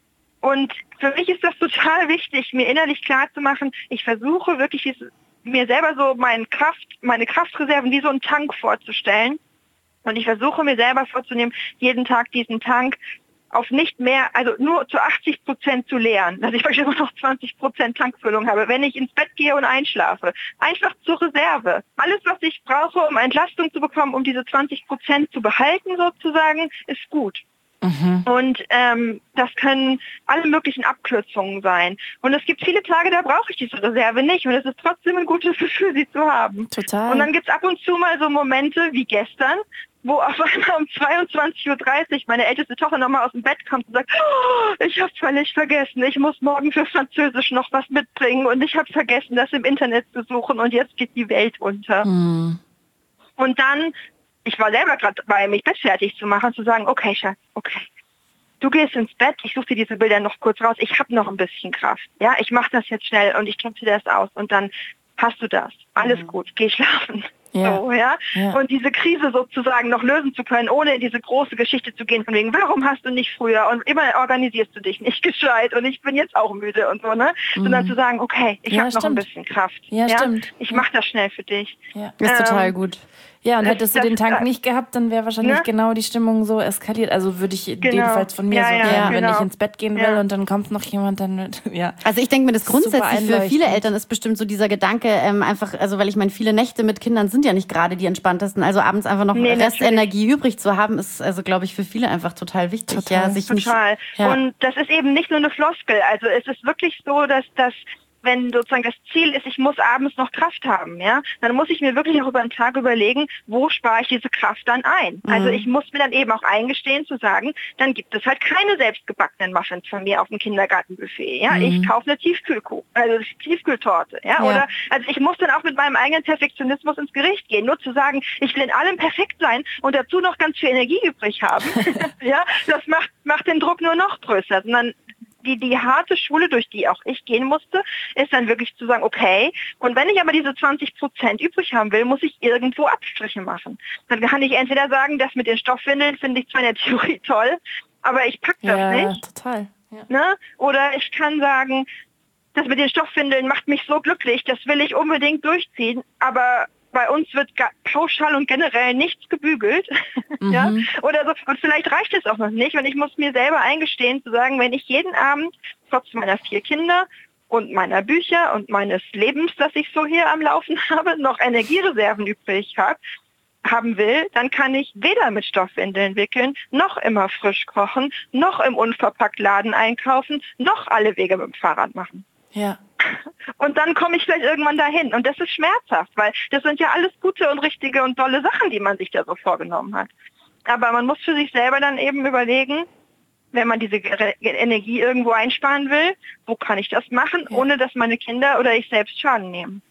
und für mich ist das total wichtig, mir innerlich klar zu machen, ich versuche wirklich mir selber so meine Kraft, meine Kraftreserven wie so einen Tank vorzustellen. Und ich versuche mir selber vorzunehmen, jeden Tag diesen Tank auf nicht mehr, also nur zu achtzig Prozent zu leeren, dass ich vielleicht immer noch zwanzig Prozent Tankfüllung habe, wenn ich ins Bett gehe und einschlafe. Einfach zur Reserve. Alles, was ich brauche, um Entlastung zu bekommen, um diese zwanzig Prozent zu behalten sozusagen, ist gut. Mhm. Und ähm, das können alle möglichen Abkürzungen sein. Und es gibt viele Tage, da brauche ich diese Reserve nicht. Und es ist trotzdem ein gutes Gefühl, sie zu haben. Total. Und dann gibt es ab und zu mal so Momente wie gestern, wo auf einmal um zweiundzwanzig Uhr dreißig meine älteste Tochter nochmal aus dem Bett kommt und sagt, oh, ich habe völlig vergessen, ich muss morgen für Französisch noch was mitbringen und ich habe vergessen, das im Internet zu suchen und jetzt geht die Welt unter. Mhm. Und dann, ich war selber gerade dabei, mich Bett fertig zu machen, zu sagen, okay, Schatz, okay, du gehst ins Bett, ich suche dir diese Bilder noch kurz raus, ich habe noch ein bisschen Kraft. Ja, ich mache das jetzt schnell und ich drucke dir das aus und dann hast du das. Alles mhm. gut, geh schlafen. Ja. So, ja? ja. Und diese Krise sozusagen noch lösen zu können, ohne in diese große Geschichte zu gehen, von wegen, warum hast du nicht früher und immer organisierst du dich nicht gescheit und ich bin jetzt auch müde und so, ne? Mhm. Sondern zu sagen, okay, ich ja, habe noch ein bisschen Kraft. Ja, ja? stimmt. Ich mache das schnell für dich. Ja. Das ist ähm, total gut. Ja, und hättest du den Tank nicht gehabt, dann wäre wahrscheinlich ne? genau die Stimmung so eskaliert. Also würde ich genau. jedenfalls von mir ja, so ja, gehen, ja, wenn genau. ich ins Bett gehen will ja. und dann kommt noch jemand, dann ja. Also ich denke mir, das grundsätzlich für viele Eltern ist bestimmt so dieser Gedanke, ähm, einfach, also weil ich meine, viele Nächte mit Kindern sind ja nicht gerade die entspanntesten. Also abends einfach noch nee, Restenergie übrig zu haben, ist also, glaube ich, für viele einfach total wichtig. Total, ja, sich total. Nicht, ja. Und das ist eben nicht nur eine Floskel. Also es ist wirklich so, dass das wenn sozusagen das Ziel ist, ich muss abends noch Kraft haben, ja, dann muss ich mir wirklich auch über den Tag überlegen, wo spare ich diese Kraft dann ein. Mhm. Also ich muss mir dann eben auch eingestehen zu sagen, dann gibt es halt keine selbstgebackenen Muffins von mir auf dem Kindergartenbuffet, ja. Mhm. Ich kaufe eine Tiefkühlkuh, also Tiefkühltorte, ja? ja. Oder also ich muss dann auch mit meinem eigenen Perfektionismus ins Gericht gehen, nur zu sagen, ich will in allem perfekt sein und dazu noch ganz viel Energie übrig haben, ja, das macht macht den Druck nur noch größer, sondern Die, die harte Schule, durch die auch ich gehen musste, ist dann wirklich zu sagen, okay, und wenn ich aber diese zwanzig Prozent übrig haben will, muss ich irgendwo Abstriche machen. Dann kann ich entweder sagen, das mit den Stoffwindeln finde ich zwar in der Theorie toll, aber ich packe das ja, nicht. Total. Ja. Ne? Oder ich kann sagen, das mit den Stoffwindeln macht mich so glücklich, das will ich unbedingt durchziehen, aber bei uns wird pauschal und generell nichts gebügelt. Mhm. ja? Oder so. Und vielleicht reicht es auch noch nicht. Und ich muss mir selber eingestehen, zu sagen, wenn ich jeden Abend trotz meiner vier Kinder und meiner Bücher und meines Lebens, das ich so hier am Laufen habe, noch Energiereserven übrig habe, haben will, dann kann ich weder mit Stoffwindeln wickeln, noch immer frisch kochen, noch im Unverpacktladen einkaufen, noch alle Wege mit dem Fahrrad machen. Ja. Und dann komme ich vielleicht irgendwann dahin. Und das ist schmerzhaft, weil das sind ja alles gute und richtige und tolle Sachen, die man sich da so vorgenommen hat. Aber man muss für sich selber dann eben überlegen, wenn man diese Energie irgendwo einsparen will, wo kann ich das machen, ja. ohne dass meine Kinder oder ich selbst Schaden nehmen.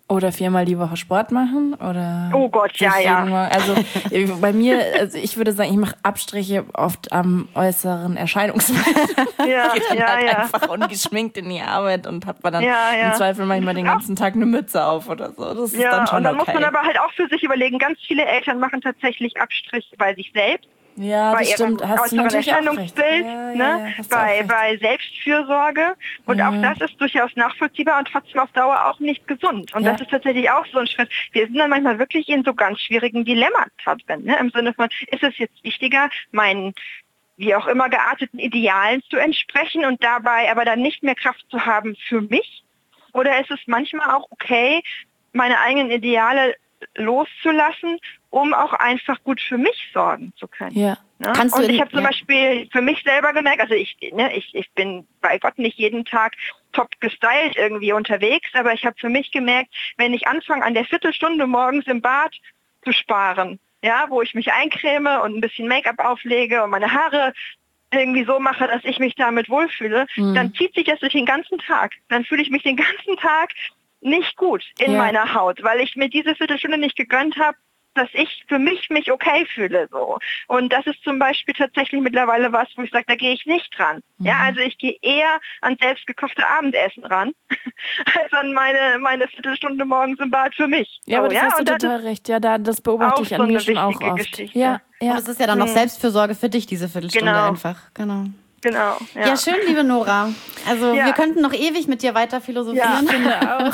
Oder viermal die Woche Sport machen? Oder Oh Gott, ja, ja. Mal, also bei mir, also ich würde sagen, ich mache Abstriche oft am äußeren Erscheinungsbild. Ja, ich gehe dann ja, halt ja. einfach ungeschminkt in die Arbeit und habe dann Ja, ja. im Zweifel manchmal den ganzen Tag eine Mütze auf oder so. Das ist Ja, dann schon und dann okay. muss man aber halt auch für sich überlegen, ganz viele Eltern machen tatsächlich Abstriche bei sich selbst. Ja, bei das stimmt. ihrem Hast du äußeren natürlich auch recht. Erscheinungsbild, Ja, ja, ne? ja, hast du auch bei, recht. bei Selbstfürsorge. Und Ja. auch das ist durchaus nachvollziehbar und trotzdem auf Dauer auch nicht gesund. Und Ja. das ist tatsächlich auch so ein Schritt. Wir sind dann manchmal wirklich in so ganz schwierigen Dilemmata drin. Ne? Im Sinne von, ist es jetzt wichtiger, meinen wie auch immer gearteten Idealen zu entsprechen und dabei aber dann nicht mehr Kraft zu haben für mich? Oder ist es manchmal auch okay, meine eigenen Ideale loszulassen, um auch einfach gut für mich sorgen zu können? Ja. Ne? Kannst du Und in- ich habe zum ja. Beispiel für mich selber gemerkt, also ich, ne, ich, ich bin bei Gott nicht jeden Tag top gestylt irgendwie unterwegs, aber ich habe für mich gemerkt, wenn ich anfange, an der Viertelstunde morgens im Bad zu sparen, ja, wo ich mich eincreme und ein bisschen Make-up auflege und meine Haare irgendwie so mache, dass ich mich damit wohlfühle, Mhm. dann zieht sich das durch den ganzen Tag. Dann fühle ich mich den ganzen Tag nicht gut in Ja. meiner Haut, weil ich mir diese Viertelstunde nicht gegönnt habe, dass ich für mich mich okay fühle. So. Und das ist zum Beispiel tatsächlich mittlerweile was, wo ich sage, da gehe ich nicht dran. Mhm. Ja, also ich gehe eher an selbstgekochte Abendessen ran, als an meine, meine Viertelstunde morgens im Bad für mich. Ja, aber so, das ja? hast du Und das total recht. Ja, da, das beobachte auch ich so an mir eine schon auch wichtige oft. Geschichte. Ja, ja. Und es ist ja dann noch Mhm. Selbstfürsorge für dich, diese Viertelstunde Genau. einfach. Genau. Genau. Ja. Ja. schön, liebe Nora. Also Ja. wir könnten noch ewig mit dir weiter philosophieren. Ja. finde auch.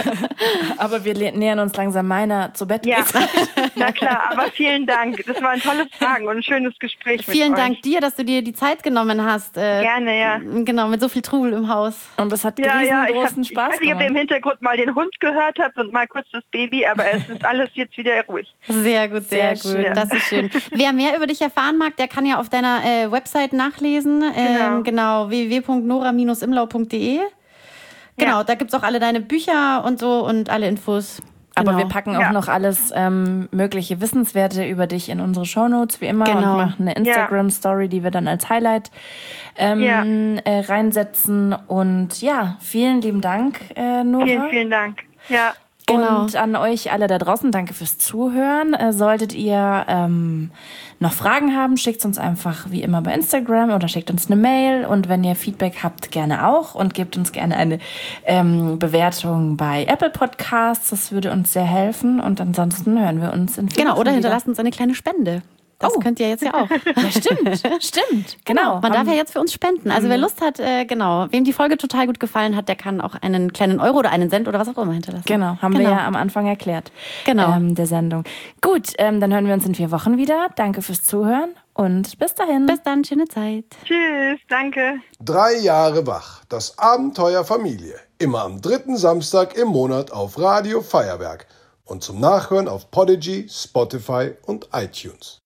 Aber wir le- nähern uns langsam meiner zu Bett. Ja, na klar, aber vielen Dank. Das waren tolle Fragen und ein schönes Gespräch mit Vielen euch. Dank dir, dass du dir die Zeit genommen hast. Äh, Gerne, ja. Genau, mit so viel Trubel im Haus. Und es hat Ja, ja, ich, hab, riesengroßen ich Spaß weiß nicht, ob ihr im gemacht. Hintergrund mal den Hund gehört habt und mal kurz das Baby, aber es ist alles jetzt wieder ruhig. Sehr gut, sehr, Sehr gut. schön. Das ist schön. Wer mehr über dich erfahren mag, der kann ja auf deiner äh, Website nachlesen. Ähm, genau, w w w punkt nora Bindestrich imlau punkt d e. Genau, Ja. da gibt es auch alle deine Bücher und so und alle Infos. Genau. Aber wir packen auch Ja. noch alles ähm, mögliche Wissenswerte über dich in unsere Shownotes, wie immer. Genau. Und machen eine Instagram-Story, die wir dann als Highlight ähm, Ja. äh, reinsetzen. Und ja, vielen lieben Dank, äh, Nora. Vielen, vielen Dank. Ja. Genau. Und an euch alle da draußen, danke fürs Zuhören. Äh, solltet ihr ähm, noch Fragen haben, schickt uns einfach wie immer bei Instagram oder schickt uns eine Mail. Und wenn ihr Feedback habt, gerne auch. Und gebt uns gerne eine ähm, Bewertung bei Apple Podcasts. Das würde uns sehr helfen. Und ansonsten hören wir uns in vier Genau, Wochen oder wieder. hinterlasst uns eine kleine Spende. Das Oh. könnt ihr jetzt ja auch. Ja, stimmt, stimmt. Genau, man darf Haben- ja jetzt für uns spenden. Also wer Lust hat, äh, genau, wem die Folge total gut gefallen hat, der kann auch einen kleinen Euro oder einen Cent oder was auch immer hinterlassen. Genau, haben Genau. wir ja am Anfang erklärt. Genau. Ähm, der Sendung. Gut, ähm, dann hören wir uns in vier Wochen wieder. Danke fürs Zuhören und bis dahin. Bis dann, schöne Zeit. Tschüss, danke. Drei Jahre wach. Das Abenteuer Familie. Immer am dritten Samstag im Monat auf Radio Feuerwerk. Und zum Nachhören auf Podigy, Spotify und iTunes.